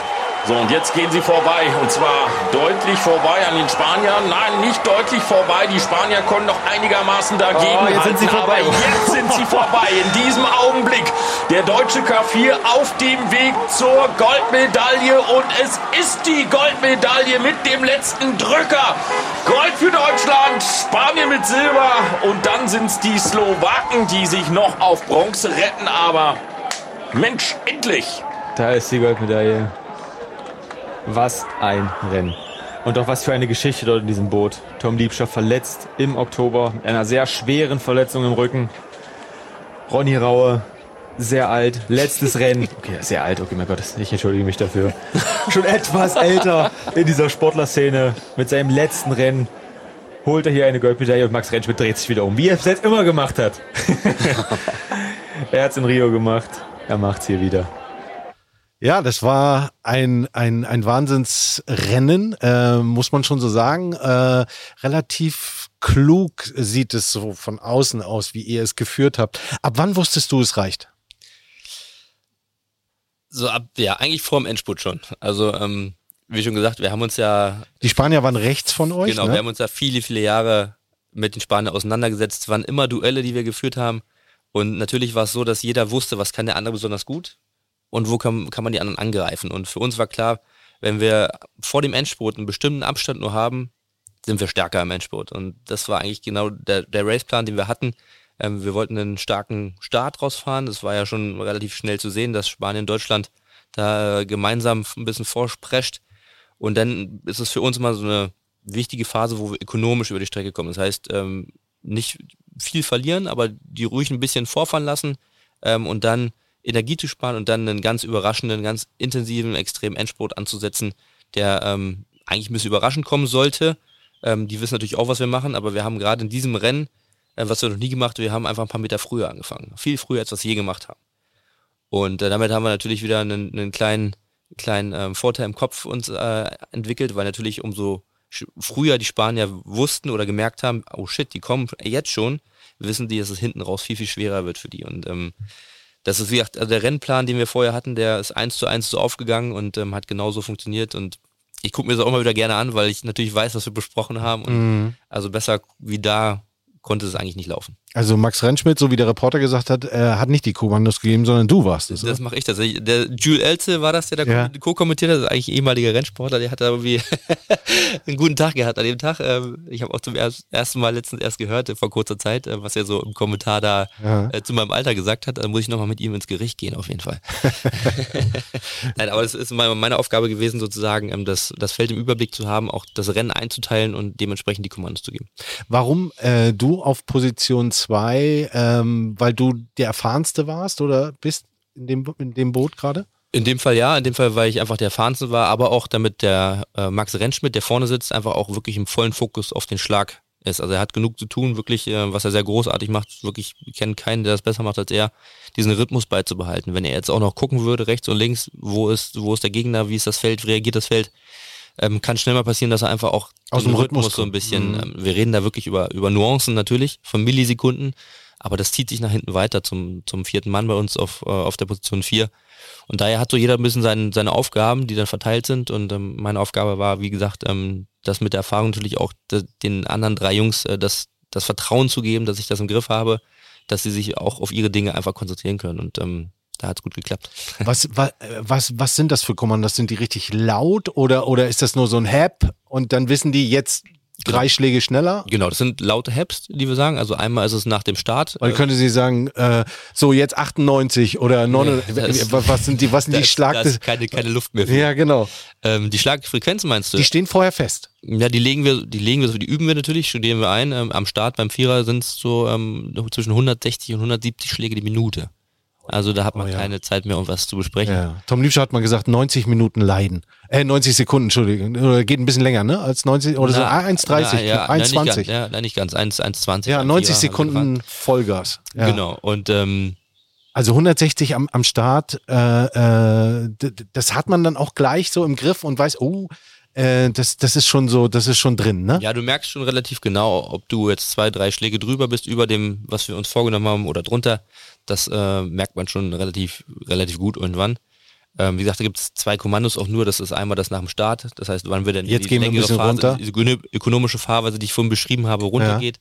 Speaker 5: So, und jetzt gehen sie vorbei. Und zwar deutlich vorbei an den Spaniern. Nein, nicht deutlich vorbei. Die Spanier konnten noch einigermaßen dagegen
Speaker 6: oh, jetzt sind sie vorbei.
Speaker 5: Aber jetzt sind sie vorbei. In diesem Augenblick der deutsche K vier auf dem Weg zur Goldmedaille. Und es ist die Goldmedaille mit dem letzten Drücker. Gold für Deutschland, Spanien mit Silber. Und dann sind es die Slowaken, die sich noch auf Bronze retten. Aber Mensch, endlich.
Speaker 6: Da ist die Goldmedaille. Was ein Rennen. Und auch was für eine Geschichte dort in diesem Boot. Tom Liebscher verletzt im Oktober mit einer sehr schweren Verletzung im Rücken. Ronny Raue, sehr alt, letztes Rennen. Okay, sehr alt, okay, mein Gott, ich entschuldige mich dafür. Schon etwas älter in dieser Sportlerszene. Mit seinem letzten Rennen holt er hier eine Goldmedaille und Max Rentschmidt dreht sich wieder um, wie er es jetzt immer gemacht hat. Er hat es in Rio gemacht, er macht es hier wieder.
Speaker 1: Ja, das war ein, ein, ein Wahnsinnsrennen, äh, muss man schon so sagen. Äh, relativ klug sieht es so von außen aus, wie ihr es geführt habt. Ab wann wusstest du, es reicht?
Speaker 2: So ab, ja, eigentlich vor dem Endspurt schon. Also, ähm, wie schon gesagt, wir haben uns ja...
Speaker 1: Die Spanier waren rechts von euch,
Speaker 2: Genau,
Speaker 1: ne?
Speaker 2: wir haben uns ja viele, viele Jahre mit den Spaniern auseinandergesetzt. Es waren immer Duelle, die wir geführt haben. Und natürlich war es so, dass jeder wusste, was kann der andere besonders gut. Und wo kann, kann man die anderen angreifen? Und für uns war klar, wenn wir vor dem Endspurt einen bestimmten Abstand nur haben, sind wir stärker im Endspurt. Und das war eigentlich genau der, der Raceplan, den wir hatten. Ähm, wir wollten einen starken Start rausfahren. Das war ja schon relativ schnell zu sehen, dass Spanien und Deutschland da äh, gemeinsam ein bisschen vorsprescht. Und dann ist es für uns immer so eine wichtige Phase, wo wir ökonomisch über die Strecke kommen. Das heißt, ähm, nicht viel verlieren, aber die ruhig ein bisschen vorfahren lassen ähm, und dann Energie zu sparen und dann einen ganz überraschenden, ganz intensiven, extremen Endspurt anzusetzen, der ähm, eigentlich ein bisschen überraschend kommen sollte. Ähm, die wissen natürlich auch, was wir machen, aber wir haben gerade in diesem Rennen, äh, was wir noch nie gemacht haben, wir haben einfach ein paar Meter früher angefangen. Viel früher, als wir es je gemacht haben. Und äh, damit haben wir natürlich wieder einen, einen kleinen, kleinen ähm, Vorteil im Kopf uns äh, entwickelt, weil natürlich umso sch- früher die Spanier wussten oder gemerkt haben, oh shit, die kommen jetzt schon, wissen die, dass es hinten raus viel, viel schwerer wird für die. Und ähm, das ist wie gesagt, also der Rennplan, den wir vorher hatten, der ist eins zu eins so aufgegangen und ähm, hat genauso funktioniert. Und ich gucke mir das auch immer wieder gerne an, weil ich natürlich weiß, was wir besprochen haben. Und
Speaker 1: Mhm.
Speaker 2: also besser wie da konnte es eigentlich nicht laufen.
Speaker 1: Also Max Rentschmidt, so wie der Reporter gesagt hat, er hat nicht die Kommandos gegeben, sondern du warst es.
Speaker 2: Das mache ich tatsächlich. Der Jules Elze war das, der da
Speaker 1: Ja.
Speaker 2: co-kommentiert hat, das ist eigentlich ein ehemaliger Rennsportler, der hat da irgendwie einen guten Tag gehabt an dem Tag. Ähm, Ich habe auch zum erst- ersten Mal letztens erst gehört, äh, vor kurzer Zeit, äh, was er so im Kommentar da
Speaker 1: Ja.
Speaker 2: äh, zu meinem Alter gesagt hat. Da muss ich nochmal mit ihm ins Gericht gehen, auf jeden Fall. Nein, aber es ist meine, meine Aufgabe gewesen, sozusagen, ähm, das, das Feld im Überblick zu haben, auch das Rennen einzuteilen und dementsprechend die Kommandos zu geben.
Speaker 1: Warum äh, du auf Position zwei, ähm, weil du der Erfahrenste warst oder bist in dem, in dem Boot gerade?
Speaker 2: In dem Fall ja, in dem Fall, weil ich einfach der Erfahrenste war, aber auch damit der äh, Max Rentschmidt, der vorne sitzt, einfach auch wirklich im vollen Fokus auf den Schlag ist. Also er hat genug zu tun, wirklich, äh, was er sehr großartig macht, wirklich, ich kenne keinen, der das besser macht als er, diesen Rhythmus beizubehalten. Wenn er jetzt auch noch gucken würde, rechts und links, wo ist, wo ist der Gegner, wie ist das Feld, wie reagiert das Feld, ähm, kann schnell mal passieren, dass er einfach auch
Speaker 1: Aus
Speaker 2: diesen
Speaker 1: dem Rhythmus
Speaker 2: so ein
Speaker 1: kommt.
Speaker 2: bisschen,
Speaker 1: Mhm.
Speaker 2: ähm, wir reden da wirklich über, über Nuancen natürlich, von Millisekunden, aber das zieht sich nach hinten weiter zum, zum vierten Mann bei uns auf, äh, auf der Position vier. Und daher hat so jeder ein bisschen seine, seine Aufgaben, die dann verteilt sind. Und ähm, meine Aufgabe war, wie gesagt, ähm, das mit der Erfahrung natürlich auch de, den anderen drei Jungs äh, das, das Vertrauen zu geben, dass ich das im Griff habe, dass sie sich auch auf ihre Dinge einfach konzentrieren können. Und ähm, da hat es gut geklappt.
Speaker 1: Was, was, was, was sind das für Kommandos? Sind die richtig laut oder, oder ist das nur so ein Hap und dann wissen die jetzt drei Schläge schneller?
Speaker 2: Genau, das sind laute Haps, die wir sagen. Also einmal ist es nach dem Start.
Speaker 1: Oder könnte sie sagen, äh, so jetzt achtundneunzig oder neunundneunzig,
Speaker 2: Ja, das-
Speaker 1: was sind die, was sind
Speaker 2: Da
Speaker 1: die
Speaker 2: ist-
Speaker 1: Schlag
Speaker 2: da
Speaker 1: des,
Speaker 2: ist keine, keine Luft mehr für.
Speaker 1: ja genau,
Speaker 2: Ähm, die Schlagfrequenz meinst du?
Speaker 1: die stehen vorher fest.
Speaker 2: Ja, die legen wir, die legen wir so, die üben wir natürlich, studieren wir ein. Ähm, am Start beim Vierer sind es so ähm, zwischen hundertsechzig und hundertsiebzig Schläge die Minute. Also da hat man
Speaker 1: Oh ja.
Speaker 2: keine Zeit mehr, um was zu besprechen.
Speaker 1: Ja. Tom Liebscher hat mal gesagt, neunzig Minuten leiden. Äh, neunzig Sekunden, Entschuldigung. Oder geht ein bisschen länger, ne? Als neunzig oder so.
Speaker 2: Na,
Speaker 1: Ah, eins dreißig,
Speaker 2: na, ja,
Speaker 1: eins
Speaker 2: nein, nicht
Speaker 1: zwanzig.
Speaker 2: ganz, ja, nein, nicht ganz. eins zwanzig.
Speaker 1: Ja,
Speaker 2: beim
Speaker 1: neunzig
Speaker 2: Vierer haben wir gefahren.
Speaker 1: Sekunden Vollgas. Ja.
Speaker 2: Genau. Und ähm,
Speaker 1: Also hundertsechzig am, am Start, äh, äh, d- d- das hat man dann auch gleich so im Griff und weiß, oh, äh, das, das ist schon so, das ist schon drin, ne?
Speaker 2: ja, du merkst schon relativ genau, ob du jetzt zwei, drei Schläge drüber bist, über dem, was wir uns vorgenommen haben, oder drunter. Das äh, merkt man schon relativ, relativ gut irgendwann. Ähm, wie gesagt, da gibt es zwei Kommandos auch nur, das ist einmal das nach dem Start, das heißt, wann wir dann
Speaker 1: Jetzt
Speaker 2: die
Speaker 1: gehen wir ein
Speaker 2: längere
Speaker 1: bisschen
Speaker 2: Phase,
Speaker 1: runter.
Speaker 2: diese ökono- ökonomische Fahrweise, die ich vorhin beschrieben habe, runtergeht.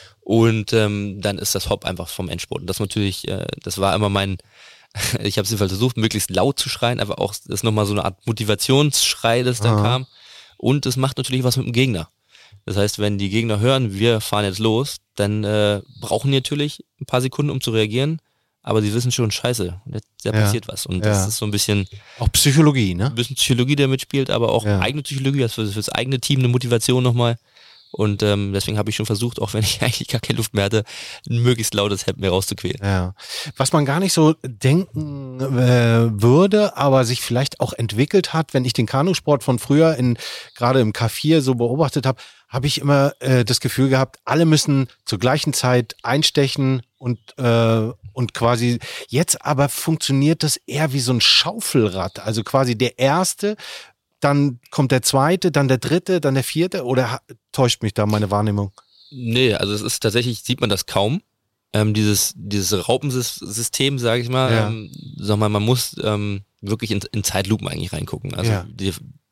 Speaker 2: Und ähm, dann ist das Hop einfach vom Endspurt. Und das natürlich, äh, das war immer mein, ich habe es jedenfalls versucht, möglichst laut zu schreien, aber auch, das ist nochmal so eine Art Motivationsschrei, das dann
Speaker 1: Aha.
Speaker 2: kam. Und es macht natürlich was mit dem Gegner. Das heißt, wenn die Gegner hören, wir fahren jetzt los, dann äh, brauchen die natürlich ein paar Sekunden, um zu reagieren. Aber sie wissen schon, scheiße, da, da
Speaker 1: Ja.
Speaker 2: passiert was. Und
Speaker 1: Ja.
Speaker 2: das ist so ein bisschen,
Speaker 1: Auch Psychologie, ne?
Speaker 2: ein bisschen Psychologie, der mitspielt, aber auch
Speaker 1: Ja.
Speaker 2: eigene Psychologie, das für, für das eigene Team eine Motivation nochmal. Und ähm, deswegen habe ich schon versucht, auch wenn ich eigentlich gar keine Luft mehr hatte, ein möglichst lautes Hemd mir rauszuquälen.
Speaker 1: Ja. Was man gar nicht so denken äh, würde, aber sich vielleicht auch entwickelt hat, wenn ich den Kanusport von früher in gerade im K vier so beobachtet habe, habe ich immer äh, das Gefühl gehabt, alle müssen zur gleichen Zeit einstechen und äh, und quasi jetzt aber funktioniert das eher wie so ein Schaufelrad, also quasi der erste, dann kommt der zweite, dann der dritte, dann der vierte, oder ha- täuscht mich da meine Wahrnehmung?
Speaker 2: Nee, also es ist tatsächlich, sieht man das kaum. Ähm, dieses, dieses Raupensystem, sage ich mal,
Speaker 1: Ja.
Speaker 2: ähm, sag mal, man muss ähm, wirklich in, in Zeitlupen eigentlich reingucken. Also
Speaker 1: Ja.
Speaker 2: die,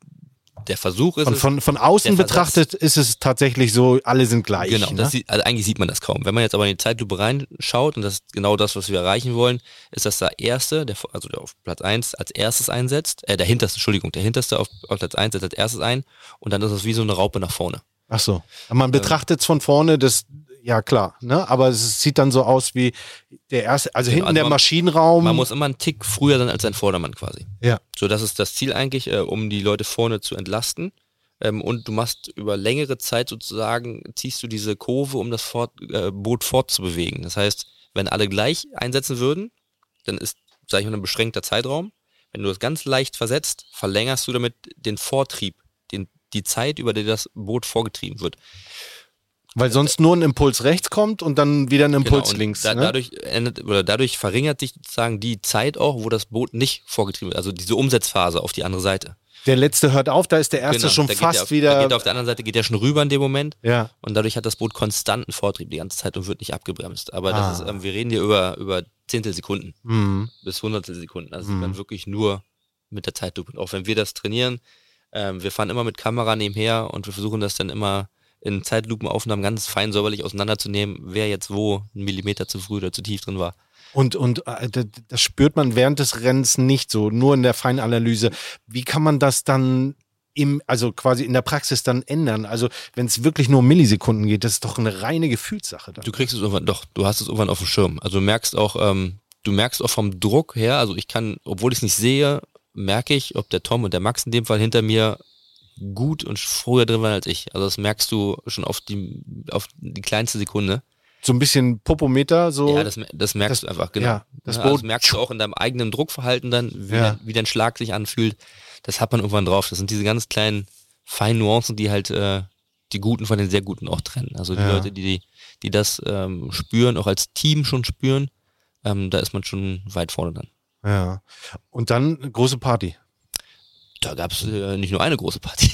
Speaker 2: der Versuch ist
Speaker 1: Von,
Speaker 2: es,
Speaker 1: von, von außen
Speaker 2: der Versatz-
Speaker 1: betrachtet ist es tatsächlich so, alle sind gleich.
Speaker 2: genau,
Speaker 1: ne?
Speaker 2: das sieht, also eigentlich sieht man das kaum. Wenn man jetzt aber in die Zeitlupe reinschaut, und das ist genau das, was wir erreichen wollen, ist, dass der Erste, der, also der auf Platz eins als erstes einsetzt, äh, der Hinterste, Entschuldigung, der Hinterste auf, auf Platz eins setzt als erstes ein und dann ist es wie so eine Raupe nach vorne.
Speaker 1: Ach so. Man betrachtet es von vorne, das, ja klar, ne? Aber es sieht dann so aus wie der erste, also
Speaker 2: Genau,
Speaker 1: hinten
Speaker 2: also
Speaker 1: der
Speaker 2: man-
Speaker 1: Maschinenraum.
Speaker 2: Man muss immer einen Tick früher sein als sein Vordermann quasi.
Speaker 1: ja.
Speaker 2: So, das ist das Ziel eigentlich, äh, um die Leute vorne zu entlasten. Ähm, und du machst über längere Zeit sozusagen, ziehst du diese Kurve, um das Fort, äh, Boot fortzubewegen. Das heißt, wenn alle gleich einsetzen würden, dann ist, sag ich mal, ein beschränkter Zeitraum. Wenn du das ganz leicht versetzt, verlängerst du damit den Vortrieb, den, die Zeit, über die das Boot vorgetrieben wird.
Speaker 1: Weil sonst nur ein Impuls rechts kommt und dann wieder ein Impuls
Speaker 2: und
Speaker 1: links.
Speaker 2: Da,
Speaker 1: ne?
Speaker 2: dadurch, endet, oder dadurch verringert sich sozusagen die Zeit auch, wo das Boot nicht vorgetrieben wird. Also diese Umsetzphase auf die andere Seite.
Speaker 1: Der letzte hört auf, da ist der erste
Speaker 2: Genau,
Speaker 1: schon
Speaker 2: da geht
Speaker 1: fast
Speaker 2: der auf,
Speaker 1: wieder.
Speaker 2: Da geht er auf der anderen Seite geht er schon rüber in dem Moment.
Speaker 1: ja.
Speaker 2: Und dadurch hat das Boot konstanten Vortrieb die ganze Zeit und wird nicht abgebremst. Aber
Speaker 1: Ah.
Speaker 2: das ist, ähm, wir reden hier über, über Zehntelsekunden
Speaker 1: Mhm.
Speaker 2: bis Hundertelsekunden. Also
Speaker 1: Mhm.
Speaker 2: dann wirklich nur mit der Zeitlupe. Und auch wenn wir das trainieren, ähm, wir fahren immer mit Kamera nebenher und wir versuchen das dann immer in Zeitlupenaufnahmen ganz fein säuberlich auseinanderzunehmen, wer jetzt wo einen Millimeter zu früh oder zu tief drin war.
Speaker 1: Und, und äh, das, das spürt man während des Rennens nicht so, nur in der Feinanalyse. Wie kann man das dann im, also quasi in der Praxis dann ändern? Also wenn es wirklich nur um Millisekunden geht, das ist doch eine reine Gefühlssache. Dann.
Speaker 2: Du kriegst es irgendwann, doch, du hast es irgendwann auf dem Schirm. Also du merkst auch, ähm, du merkst auch vom Druck her, also ich kann, obwohl ich es nicht sehe, merke ich, ob der Tom und der Max in dem Fall hinter mir gut und früher drin waren als ich. Also das merkst du schon auf die, auf die kleinste Sekunde.
Speaker 1: So ein bisschen Popometer, so.
Speaker 2: Ja, das, das merkst
Speaker 1: das-
Speaker 2: du einfach, genau.
Speaker 1: ja, das
Speaker 2: Ja,
Speaker 1: Boot-
Speaker 2: also das merkst du auch in deinem eigenen Druckverhalten dann, wie,
Speaker 1: Ja.
Speaker 2: dein, wie dein Schlag sich anfühlt. Das hat man irgendwann drauf. Das sind diese ganz kleinen, feinen Nuancen, die halt äh, die Guten von den sehr Guten auch trennen. Also die
Speaker 1: Ja.
Speaker 2: Leute, die, die das ähm, spüren, auch als Team schon spüren, ähm, da ist man schon weit vorne dann.
Speaker 1: Ja. Und dann eine große Party.
Speaker 2: Da gab es äh, nicht nur eine große Party.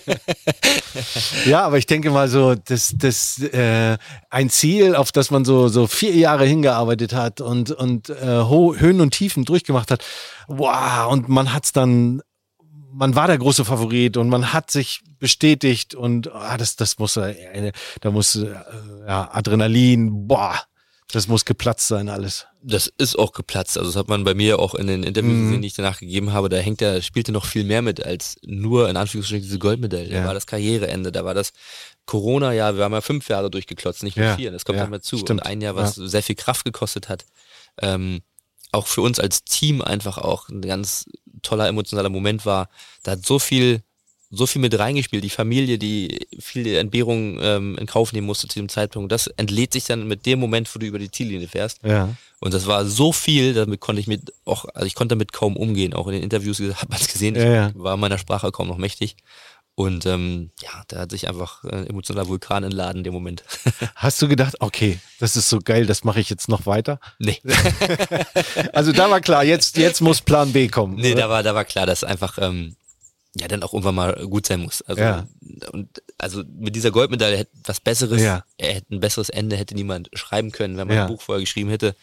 Speaker 1: Ja, aber ich denke mal so, das, das äh, ein Ziel, auf das man so so vier Jahre hingearbeitet hat und und äh, Ho Höhen und Tiefen durchgemacht hat. Wow, und man hat's dann, man war der große Favorit und man hat sich bestätigt und ah, das das muss äh, da muss äh, ja Adrenalin, boah, das muss geplatzt sein alles.
Speaker 2: Das ist auch geplatzt. Also das hat man bei mir auch in den Interviews
Speaker 1: Mhm.
Speaker 2: gesehen, die ich danach gegeben habe. Da hängt der, spielte noch viel mehr mit als nur in Anführungsstrichen diese Goldmedaille.
Speaker 1: Ja.
Speaker 2: Da war das Karriereende, da war das Corona-Jahr. Wir haben ja fünf Jahre durchgeklotzt, nicht nur
Speaker 1: Ja.
Speaker 2: vier. Das kommt
Speaker 1: Ja,
Speaker 2: ja mal zu.
Speaker 1: stimmt.
Speaker 2: Und ein Jahr, was sehr viel Kraft gekostet hat. Ähm, auch für uns als Team einfach auch ein ganz toller emotionaler Moment war. Da hat so viel so viel mit reingespielt, die Familie, die viele Entbehrungen ähm, in Kauf nehmen musste zu dem Zeitpunkt, das entlädt sich dann mit dem Moment, wo du über die Ziellinie fährst.
Speaker 1: Ja.
Speaker 2: Und das war so viel, damit konnte ich mit auch, also ich konnte damit kaum umgehen. Auch in den Interviews hat man es gesehen, ich
Speaker 1: Ja, ja.
Speaker 2: war meiner Sprache kaum noch mächtig. Und ähm, ja, da hat sich einfach ein emotionaler Vulkan entladen in dem Moment.
Speaker 1: Hast du gedacht, okay, das ist so geil, das mache ich jetzt noch weiter?
Speaker 2: nee,
Speaker 1: Also da war klar, jetzt jetzt muss Plan B kommen.
Speaker 2: nee,
Speaker 1: oder?
Speaker 2: da war, da war klar, dass einfach ähm, ja dann auch irgendwann mal gut sein muss. Also
Speaker 1: Ja.
Speaker 2: und also mit dieser Goldmedaille hätte was Besseres,
Speaker 1: Ja.
Speaker 2: er hätte ein besseres Ende hätte niemand schreiben können, wenn man
Speaker 1: Ja.
Speaker 2: ein Buch vorher geschrieben hätte.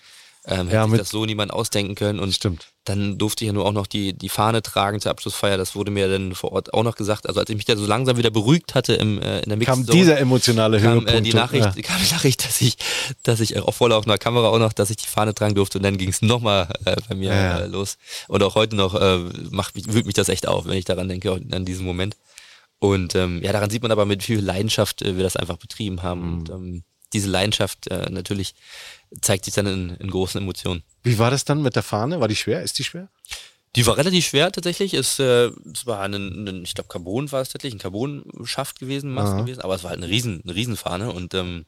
Speaker 2: Ähm,
Speaker 1: Ja,
Speaker 2: hätte sich
Speaker 1: mit-
Speaker 2: das so niemand ausdenken können. Und
Speaker 1: Stimmt.
Speaker 2: dann durfte ich ja nur auch noch die, die Fahne tragen zur Abschlussfeier. Das wurde mir dann vor Ort auch noch gesagt. Also als ich mich da so langsam wieder beruhigt hatte im, äh, in der
Speaker 1: Kam
Speaker 2: Mixzone,
Speaker 1: dieser emotionale
Speaker 2: kam,
Speaker 1: Höhepunkt.
Speaker 2: äh, die Nachricht,
Speaker 1: Ja.
Speaker 2: kam die Nachricht, dass ich, dass ich auch voll auf einer Kamera auch noch, dass ich die Fahne tragen durfte und dann ging es nochmal äh, bei mir
Speaker 1: Ja.
Speaker 2: äh, los. Und auch heute noch äh, macht mich, wühlt mich das echt auf, wenn ich daran denke, an diesen Moment. Und ähm, ja, daran sieht man aber, mit wie viel Leidenschaft äh, wir das einfach betrieben haben.
Speaker 1: Mhm.
Speaker 2: Und ähm, diese Leidenschaft äh, natürlich zeigt sich dann in, in großen Emotionen.
Speaker 1: Wie war das dann mit der Fahne? War die schwer? Ist die schwer?
Speaker 2: Die war relativ schwer tatsächlich. Es, äh, es war ein, ein ich glaube Carbon war es tatsächlich, ein Carbon-Schaft gewesen, Mast
Speaker 1: Aha.
Speaker 2: gewesen, aber es war halt eine riesen, eine Riesenfahne und ähm,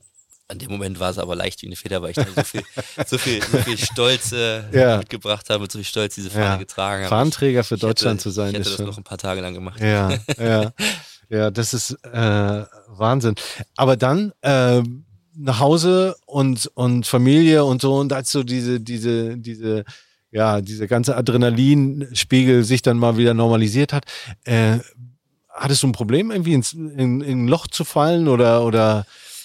Speaker 2: an dem Moment war es aber leicht wie eine Feder, weil ich da so viel, so viel, so viel Stolz äh,
Speaker 1: Ja.
Speaker 2: mitgebracht habe, mit so viel Stolz diese Fahne
Speaker 1: Ja.
Speaker 2: getragen habe.
Speaker 1: Fahnenträger für
Speaker 2: Ich
Speaker 1: Deutschland
Speaker 2: hätte,
Speaker 1: zu sein,
Speaker 2: Ich hätte
Speaker 1: ist
Speaker 2: das
Speaker 1: schon-
Speaker 2: noch ein paar Tage lang gemacht.
Speaker 1: Ja, ja, ja, das ist äh, Wahnsinn. Aber dann äh, nach Hause und und Familie und so und als so diese diese diese ja diese ganze Adrenalinspiegel sich dann mal wieder normalisiert hat, äh, hattest du ein Problem irgendwie ins in, in ein Loch zu fallen oder oder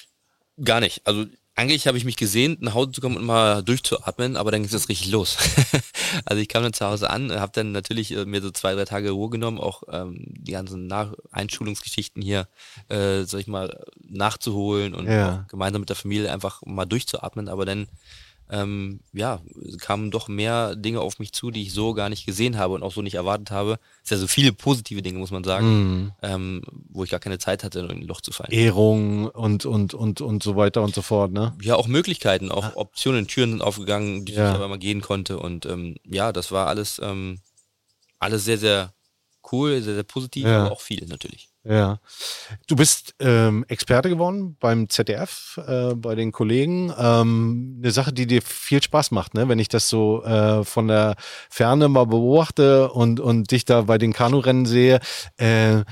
Speaker 2: Gar nicht. Also eigentlich habe ich mich gesehnt, nach Hause zu kommen und mal durchzuatmen, aber dann ging es richtig los. Also ich kam dann zu Hause an, habe dann natürlich äh, mir so zwei, drei Tage Ruhe genommen, auch ähm, die ganzen Nach Einschulungsgeschichten hier, äh, sag ich mal, nachzuholen und
Speaker 1: Ja.
Speaker 2: auch gemeinsam mit der Familie einfach mal durchzuatmen. Aber dann, ähm, ja, kamen doch mehr Dinge auf mich zu, die ich so gar nicht gesehen habe und auch so nicht erwartet habe. Es sind ja so viele positive Dinge, muss man sagen,
Speaker 1: Mhm.
Speaker 2: ähm, wo ich gar keine Zeit hatte, in ein Loch zu fallen.
Speaker 1: Ehrung und und und und so weiter und so fort, ne?
Speaker 2: Ja, auch Möglichkeiten, auch Optionen, Türen sind aufgegangen, die
Speaker 1: Ja.
Speaker 2: ich aber mal gehen konnte. Und ähm, ja, das war alles, ähm, alles sehr, sehr cool, sehr, sehr positiv,
Speaker 1: Ja.
Speaker 2: aber auch viel natürlich.
Speaker 1: Ja. Du bist ähm, Experte geworden beim Z D F, äh, bei den Kollegen. Ähm, eine Sache, die dir viel Spaß macht, ne? Wenn ich das so äh, von der Ferne mal beobachte und, und dich da bei den Kanurennen sehe, äh,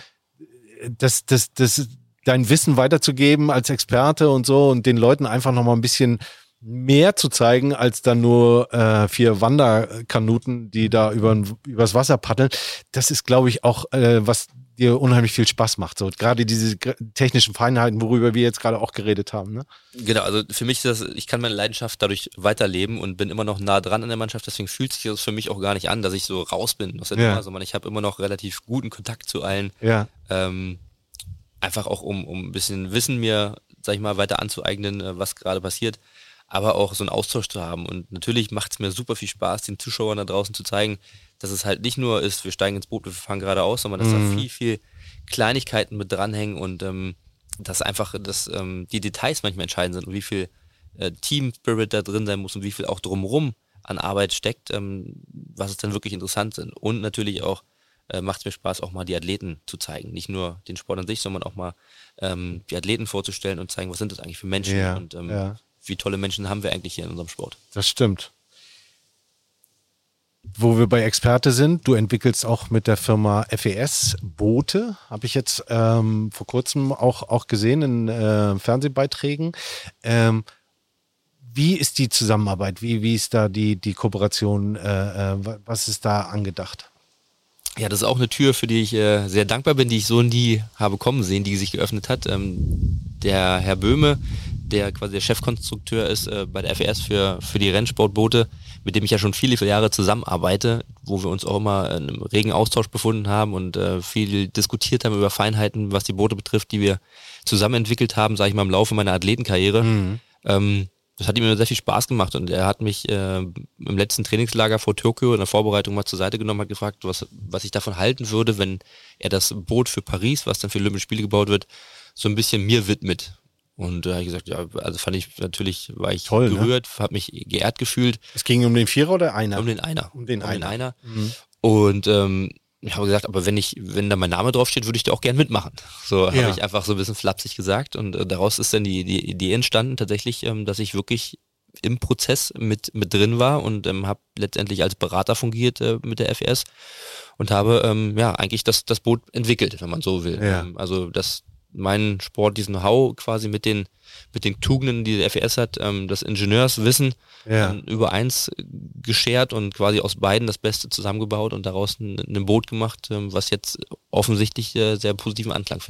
Speaker 1: das, das, das, dein Wissen weiterzugeben als Experte und so und den Leuten einfach nochmal ein bisschen mehr zu zeigen, als dann nur äh, vier Wanderkanuten, die da über, übers Wasser paddeln. Das ist, glaube ich, auch äh, was dir unheimlich viel Spaß macht. So gerade diese gr- technischen Feinheiten, worüber wir jetzt gerade auch geredet haben. Ne?
Speaker 2: Genau, also für mich ist das, ich kann meine Leidenschaft dadurch weiterleben und bin immer noch nah dran an der Mannschaft, deswegen fühlt sich das für mich auch gar nicht an, dass ich so raus bin aus der
Speaker 1: Ja.
Speaker 2: Nummer, sondern ich habe immer noch relativ guten Kontakt zu allen.
Speaker 1: Ja,
Speaker 2: Ähm, einfach auch um, um ein bisschen Wissen mir, sag ich mal, weiter anzueignen, äh, was gerade passiert, aber auch so einen Austausch zu haben. Und natürlich macht es mir super viel Spaß, den Zuschauern da draußen zu zeigen, dass es halt nicht nur ist, wir steigen ins Boot, wir fahren geradeaus, sondern dass
Speaker 1: Mhm.
Speaker 2: da viel, viel Kleinigkeiten mit dranhängen und ähm, dass einfach dass, ähm, die Details manchmal entscheidend sind und wie viel äh, Team-Spirit da drin sein muss und wie viel auch drumherum an Arbeit steckt, ähm, was es dann wirklich interessant sind. Und natürlich auch äh, macht es mir Spaß, auch mal die Athleten zu zeigen. Nicht nur den Sport an sich, sondern auch mal ähm, die Athleten vorzustellen und zeigen, was sind das eigentlich für Menschen
Speaker 1: Ja,
Speaker 2: und ähm,
Speaker 1: ja.
Speaker 2: wie tolle Menschen haben wir eigentlich hier in unserem Sport.
Speaker 1: das stimmt. Wo wir bei Experte sind, du entwickelst auch mit der Firma F E S Boote, habe ich jetzt ähm, vor kurzem auch, auch gesehen in äh, Fernsehbeiträgen. Ähm, wie ist die Zusammenarbeit? Wie, wie ist da die, die Kooperation? Äh, äh, was ist da angedacht?
Speaker 2: Ja, das ist auch eine Tür, für die ich äh, sehr dankbar bin, die ich so nie habe kommen sehen, die sich geöffnet hat. Ähm, der Herr Böhme, der quasi der Chefkonstrukteur ist äh, bei der F E S für, für die Rennsportboote, mit dem ich ja schon viele, viele Jahre zusammenarbeite, wo wir uns auch immer in einem regen Austausch befunden haben und äh, viel diskutiert haben über Feinheiten, was die Boote betrifft, die wir zusammen entwickelt haben, sage ich mal, im Laufe meiner Athletenkarriere.
Speaker 1: Mhm.
Speaker 2: Ähm, das hat ihm immer sehr viel Spaß gemacht und er hat mich äh, im letzten Trainingslager vor Tokio in der Vorbereitung mal zur Seite genommen, hat gefragt, was, was ich davon halten würde, wenn er das Boot für Paris, was dann für Olympische Spiele gebaut wird, so ein bisschen mir widmet. Und da äh, habe ich gesagt, ja, also fand ich natürlich, war ich
Speaker 1: Toll, ne?
Speaker 2: gerührt, habe mich geehrt gefühlt,
Speaker 1: Es ging um den Vierer oder Einer?
Speaker 2: um den Einer.
Speaker 1: Um den Einer. Mhm.
Speaker 2: Und ähm, ich habe gesagt, aber wenn ich, wenn da mein Name draufsteht, würde ich da auch gern mitmachen. So
Speaker 1: Ja.
Speaker 2: habe ich einfach so ein bisschen flapsig gesagt und äh, daraus ist dann die, die Idee entstanden, tatsächlich, ähm, dass ich wirklich im Prozess mit mit drin war und ähm, habe letztendlich als Berater fungiert äh, mit der F E S und habe ähm, ja eigentlich das das Boot entwickelt, wenn man so will.
Speaker 1: Ja.
Speaker 2: Ähm, also das mein Sport, diesen Know-how quasi mit den mit den Tugenden, die die F E S hat, ähm, das Ingenieurswissen
Speaker 1: Ja.
Speaker 2: ähm, über eins geschert und quasi aus beiden das Beste zusammengebaut und daraus ein, ein Boot gemacht, ähm, was jetzt offensichtlich äh, sehr positiven Anklang findet.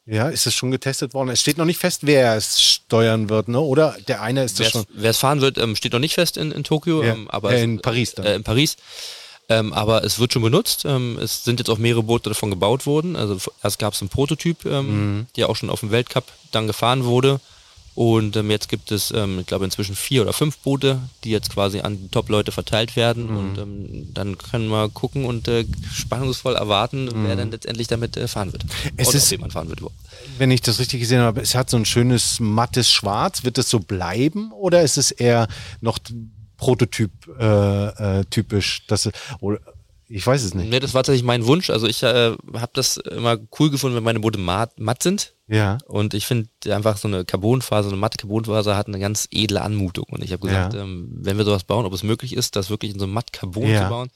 Speaker 1: Ja, ist es schon getestet worden? Es steht noch nicht fest, wer es steuern wird, ne? Oder der eine ist das schon.
Speaker 2: Wer es fahren wird, ähm, steht noch nicht fest in, in Tokio,
Speaker 1: Ja.
Speaker 2: ähm, aber
Speaker 1: Äh,
Speaker 2: es,
Speaker 1: in Paris dann.
Speaker 2: Äh, in Paris. Ähm, aber es wird schon benutzt. Ähm, es sind jetzt auch mehrere Boote davon gebaut worden. Also f- erst gab es einen Prototyp, ähm,
Speaker 1: Mhm.
Speaker 2: der auch schon auf dem Weltcup dann gefahren wurde. Und ähm, jetzt gibt es, ähm, ich glaube, inzwischen vier oder fünf Boote, die jetzt quasi an die Top-Leute verteilt werden.
Speaker 1: Mhm.
Speaker 2: Und ähm, dann können wir gucken und äh, spannungsvoll erwarten, wer dann letztendlich damit äh, fahren wird.
Speaker 1: Mhm. Es
Speaker 2: Oder
Speaker 1: ist-
Speaker 2: auf wen man fahren wird überhaupt.
Speaker 1: Wenn ich das richtig gesehen habe, es hat so ein schönes mattes Schwarz. Wird es so bleiben oder ist es eher noch Prototyp äh, äh, typisch? Dass, es- oder, ich weiß es nicht.
Speaker 2: Ne, das war tatsächlich mein Wunsch. Also ich äh, habe das immer cool gefunden, wenn meine Boote matt, matt sind.
Speaker 1: Ja.
Speaker 2: Und ich finde einfach so eine Carbonfaser, so eine matte Carbonfaser hat eine ganz edle Anmutung. Und ich habe gesagt,
Speaker 1: Ja.
Speaker 2: ähm, wenn wir sowas bauen, ob es möglich ist, das wirklich in so matt Carbon
Speaker 1: Ja.
Speaker 2: zu bauen.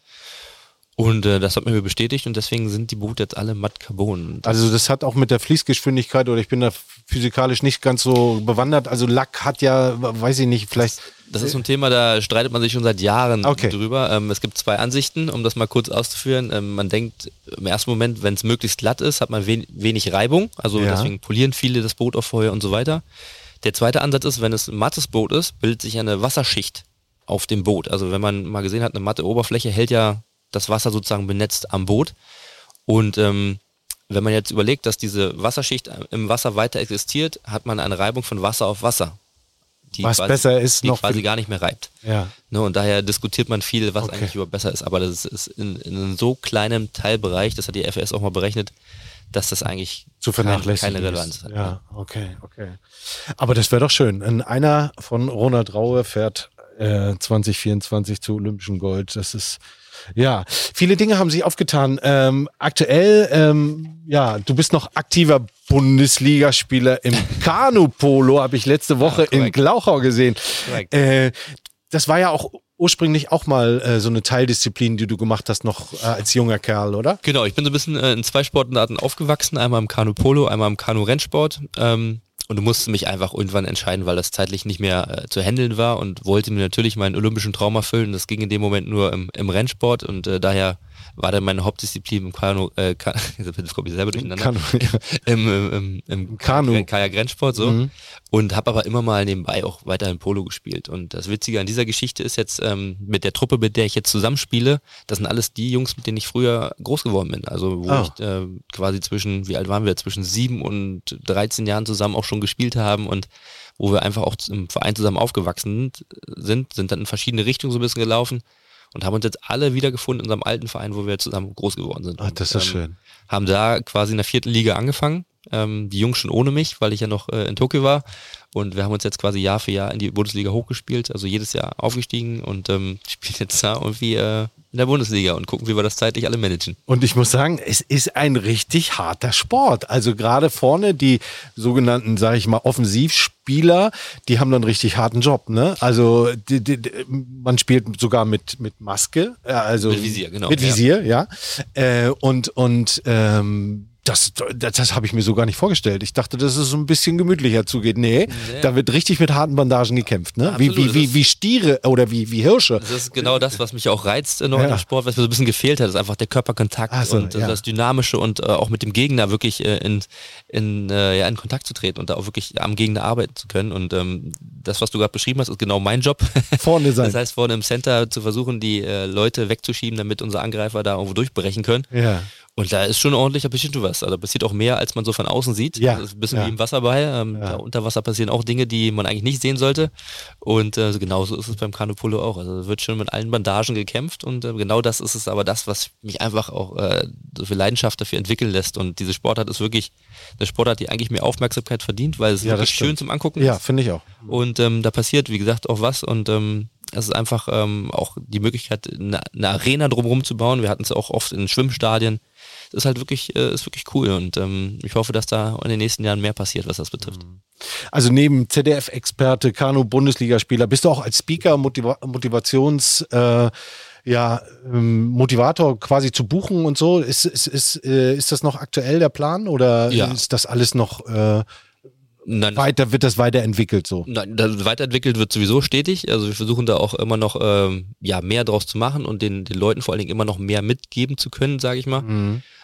Speaker 2: Und äh, das hat mir bestätigt und deswegen sind die Boote jetzt alle matt Carbon. Und
Speaker 1: Also das hat auch mit der Fließgeschwindigkeit, oder ich bin da physikalisch nicht ganz so bewandert. Also Lack hat ja, weiß ich nicht, vielleicht.
Speaker 2: das ist so ein Thema, da streitet man sich schon seit Jahren
Speaker 1: Okay.
Speaker 2: drüber. Ähm, es gibt zwei Ansichten, um das mal kurz auszuführen. Ähm, man denkt im ersten Moment, wenn es möglichst glatt ist, hat man wen wenig Reibung. Also
Speaker 1: Ja.
Speaker 2: deswegen polieren viele das Boot auch vorher und so weiter. Der zweite Ansatz ist, wenn es ein mattes Boot ist, bildet sich eine Wasserschicht auf dem Boot. Also wenn man mal gesehen hat, eine matte Oberfläche hält ja das Wasser sozusagen benetzt am Boot. Und ähm, wenn man jetzt überlegt, dass diese Wasserschicht im Wasser weiter existiert, hat man eine Reibung von Wasser auf Wasser. Die
Speaker 1: Was
Speaker 2: quasi,
Speaker 1: besser ist
Speaker 2: die
Speaker 1: noch
Speaker 2: quasi
Speaker 1: für-
Speaker 2: gar nicht mehr reibt.
Speaker 1: Ja.
Speaker 2: Ne, und daher diskutiert man viel, was
Speaker 1: Okay.
Speaker 2: eigentlich über besser ist. Aber das ist in, in einem so kleinen Teilbereich, das hat die F S auch mal berechnet, dass das eigentlich
Speaker 1: Zu
Speaker 2: kein,
Speaker 1: vernachlässigen.
Speaker 2: keine Relevanz
Speaker 1: ist.
Speaker 2: hat.
Speaker 1: Ja, okay, okay. Aber das wäre doch schön. Ein- Einer von Ronald Raue fährt äh, zwanzig vierundzwanzig zu Olympischen Gold. Das ist, ja, viele Dinge haben sich aufgetan. Ähm, aktuell, ähm, ja, du bist noch aktiver Bundesligaspieler im Kanu-Polo, habe ich letzte Woche in
Speaker 2: korrekt.
Speaker 1: Glauchau gesehen.
Speaker 2: Korrekt.
Speaker 1: Äh, das war ja auch ursprünglich auch mal äh, so eine Teildisziplin, die du gemacht hast, noch äh, als junger Kerl, oder?
Speaker 2: Genau, ich bin so ein bisschen äh, in zwei Sportarten aufgewachsen, einmal im Kanu-Polo, einmal im Kanu-Rennsport. Ähm, und du musste mich einfach irgendwann entscheiden, weil das zeitlich nicht mehr äh, zu handeln war und wollte mir natürlich meinen olympischen Traum erfüllen. Das ging in dem Moment nur im, im Rennsport und äh, daher war dann meine Hauptdisziplin im Kanu, äh, Ka- jetzt komme ich selber durcheinander,
Speaker 1: Kanu, ja.
Speaker 2: im, im, im, im
Speaker 1: Kanu.
Speaker 2: Kajak-Rennsport so.
Speaker 1: Mhm.
Speaker 2: Und habe aber immer mal nebenbei auch weiterhin Polo gespielt. Und das Witzige an dieser Geschichte ist jetzt ähm, mit der Truppe, mit der ich jetzt zusammenspiele, das sind alles die Jungs, mit denen ich früher groß geworden bin. Also wo
Speaker 1: Oh.
Speaker 2: ich äh, quasi zwischen, wie alt waren wir, zwischen sieben und dreizehn Jahren zusammen auch schon gespielt haben und wo wir einfach auch im Verein zusammen aufgewachsen sind, sind dann in verschiedene Richtungen so ein bisschen gelaufen und haben uns jetzt alle wiedergefunden in unserem alten Verein, wo wir zusammen groß geworden sind.
Speaker 1: Ah, das ist
Speaker 2: und,
Speaker 1: schön.
Speaker 2: Haben da quasi in der vierten Liga angefangen. Ähm, die Jungs schon ohne mich, weil ich ja noch äh, in Tokio war. Und wir haben uns jetzt quasi Jahr für Jahr in die Bundesliga hochgespielt, also jedes Jahr aufgestiegen und ähm, spielen jetzt da irgendwie äh, in der Bundesliga und gucken, wie wir das zeitlich alle managen.
Speaker 1: Und ich muss sagen, es ist ein richtig harter Sport. Also gerade vorne die sogenannten, sage ich mal, Offensivspieler, die haben dann einen richtig harten Job. Ne? Also die, die, die, man spielt sogar mit mit Maske, äh, also
Speaker 2: Mit Visier, genau,
Speaker 1: Mit
Speaker 2: ja.
Speaker 1: Visier, ja. Äh, und und ähm, das, das, das habe ich mir so gar nicht vorgestellt. Ich dachte, dass es so ein bisschen gemütlicher zugeht. Nee, da wird richtig mit harten Bandagen gekämpft. Ne? Wie,
Speaker 2: Absolut,
Speaker 1: wie,
Speaker 2: das
Speaker 1: wie,
Speaker 2: ist-
Speaker 1: wie Stiere oder wie, wie Hirsche.
Speaker 2: Das ist genau das, was mich auch reizt äh, noch
Speaker 1: Ja.
Speaker 2: im Sport, was mir so ein bisschen gefehlt hat, ist einfach der Körperkontakt
Speaker 1: Ach so,
Speaker 2: und äh,
Speaker 1: ja.
Speaker 2: das Dynamische und äh, auch mit dem Gegner wirklich äh, in, in, äh, ja, in Kontakt zu treten und da auch wirklich am Gegner arbeiten zu können. Und ähm, das, was du gerade beschrieben hast, ist genau mein Job.
Speaker 1: Vorne sein.
Speaker 2: Das heißt, vorne im Center zu versuchen, die äh, Leute wegzuschieben, damit unsere Angreifer da irgendwo durchbrechen können.
Speaker 1: Ja.
Speaker 2: Und da ist schon ordentlich, da passiert schon was. Also da passiert auch mehr, als man so von außen sieht.
Speaker 1: Ja,
Speaker 2: Das ist ein bisschen
Speaker 1: ja.
Speaker 2: wie im Wasserball. Ähm,
Speaker 1: Ja.
Speaker 2: Da unter Wasser passieren auch Dinge, die man eigentlich nicht sehen sollte. Und äh, genauso ist es beim Kanu-Polo auch. Also da wird schon mit allen Bandagen gekämpft und äh, genau das ist es aber das, was mich einfach auch äh, so viel Leidenschaft dafür entwickeln lässt. Und diese Sportart ist wirklich eine Sportart, die eigentlich mehr Aufmerksamkeit verdient, weil es
Speaker 1: Ja, das
Speaker 2: wirklich
Speaker 1: stimmt.
Speaker 2: schön zum Angucken
Speaker 1: Ja,
Speaker 2: ist.
Speaker 1: finde ich auch.
Speaker 2: Und ähm, da passiert, wie gesagt, auch was und ähm, es ist einfach ähm, auch die Möglichkeit, eine, eine Arena drumherum zu bauen. Wir hatten es auch oft in Schwimmstadien. Es ist halt wirklich, äh, ist wirklich cool und ähm, ich hoffe, dass da in den nächsten Jahren mehr passiert, was das betrifft.
Speaker 1: Also neben Z D F-Experte, Kanu-Bundesligaspieler, bist du auch als Speaker, Motiva Motivations, äh, ja, ähm, Motivator quasi zu buchen und so. Ist, ist, ist, äh, ist das noch aktuell der Plan oder
Speaker 2: Ja.
Speaker 1: ist das alles noch äh,
Speaker 2: Nein,
Speaker 1: weiter, wird das weiterentwickelt so?
Speaker 2: Nein, das weiterentwickelt wird sowieso stetig. Also wir versuchen da auch immer noch ähm, ja, mehr draus zu machen und den, den Leuten vor allen Dingen immer noch mehr mitgeben zu können, sage ich mal.
Speaker 1: Mhm.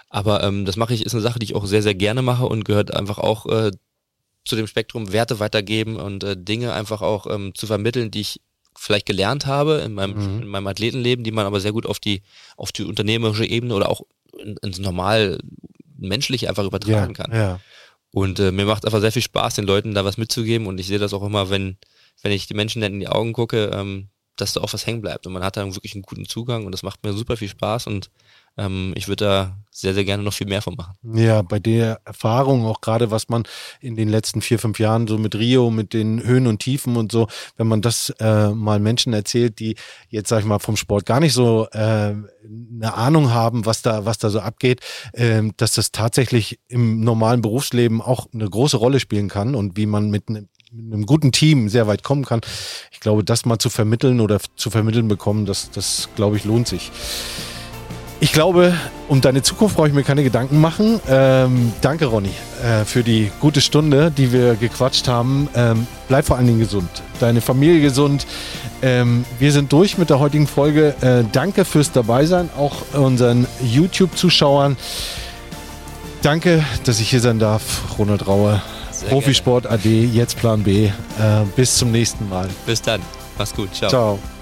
Speaker 2: Aber ähm, das mache ich, ist eine Sache, die ich auch sehr, sehr gerne mache und gehört einfach auch äh, zu dem Spektrum Werte weitergeben und äh, Dinge einfach auch ähm, zu vermitteln, die ich vielleicht gelernt habe in meinem, mhm. in meinem Athletenleben, die man aber sehr gut auf die, auf die unternehmerische Ebene oder auch in, ins normal menschliche einfach übertragen
Speaker 1: ja,
Speaker 2: kann.
Speaker 1: Ja.
Speaker 2: Und äh, mir macht einfach sehr viel Spaß, den Leuten da was mitzugeben und ich sehe das auch immer, wenn, wenn ich die Menschen in die Augen gucke, ähm, dass da auch was hängen bleibt und man hat da wirklich einen guten Zugang und das macht mir super viel Spaß und ähm, ich würde da sehr, sehr gerne noch viel mehr von machen.
Speaker 1: Ja, bei der Erfahrung, auch gerade was man in den letzten vier, fünf Jahren so mit Rio, mit den Höhen und Tiefen und so, wenn man das äh, mal Menschen erzählt, die jetzt, sag ich mal, vom Sport gar nicht so äh, eine Ahnung haben, was da, was da so abgeht, äh, dass das tatsächlich im normalen Berufsleben auch eine große Rolle spielen kann und wie man mit einem mit einem guten Team sehr weit kommen kann. Ich glaube, das mal zu vermitteln oder zu vermitteln bekommen, das, das glaube ich, lohnt sich. Ich glaube, um deine Zukunft brauche ich mir keine Gedanken machen. Ähm, danke, Ronny, äh, für die gute Stunde, die wir gequatscht haben. Ähm, bleib vor allen Dingen gesund. Deine Familie gesund. Ähm, wir sind durch mit der heutigen Folge. Äh, danke fürs Dabeisein, auch unseren YouTube-Zuschauern. Danke, dass ich hier sein darf. Ronald Raue, Profisport A D, jetzt Plan B. Äh, bis zum nächsten Mal.
Speaker 2: Bis dann. Mach's gut. Ciao.
Speaker 1: Ciao.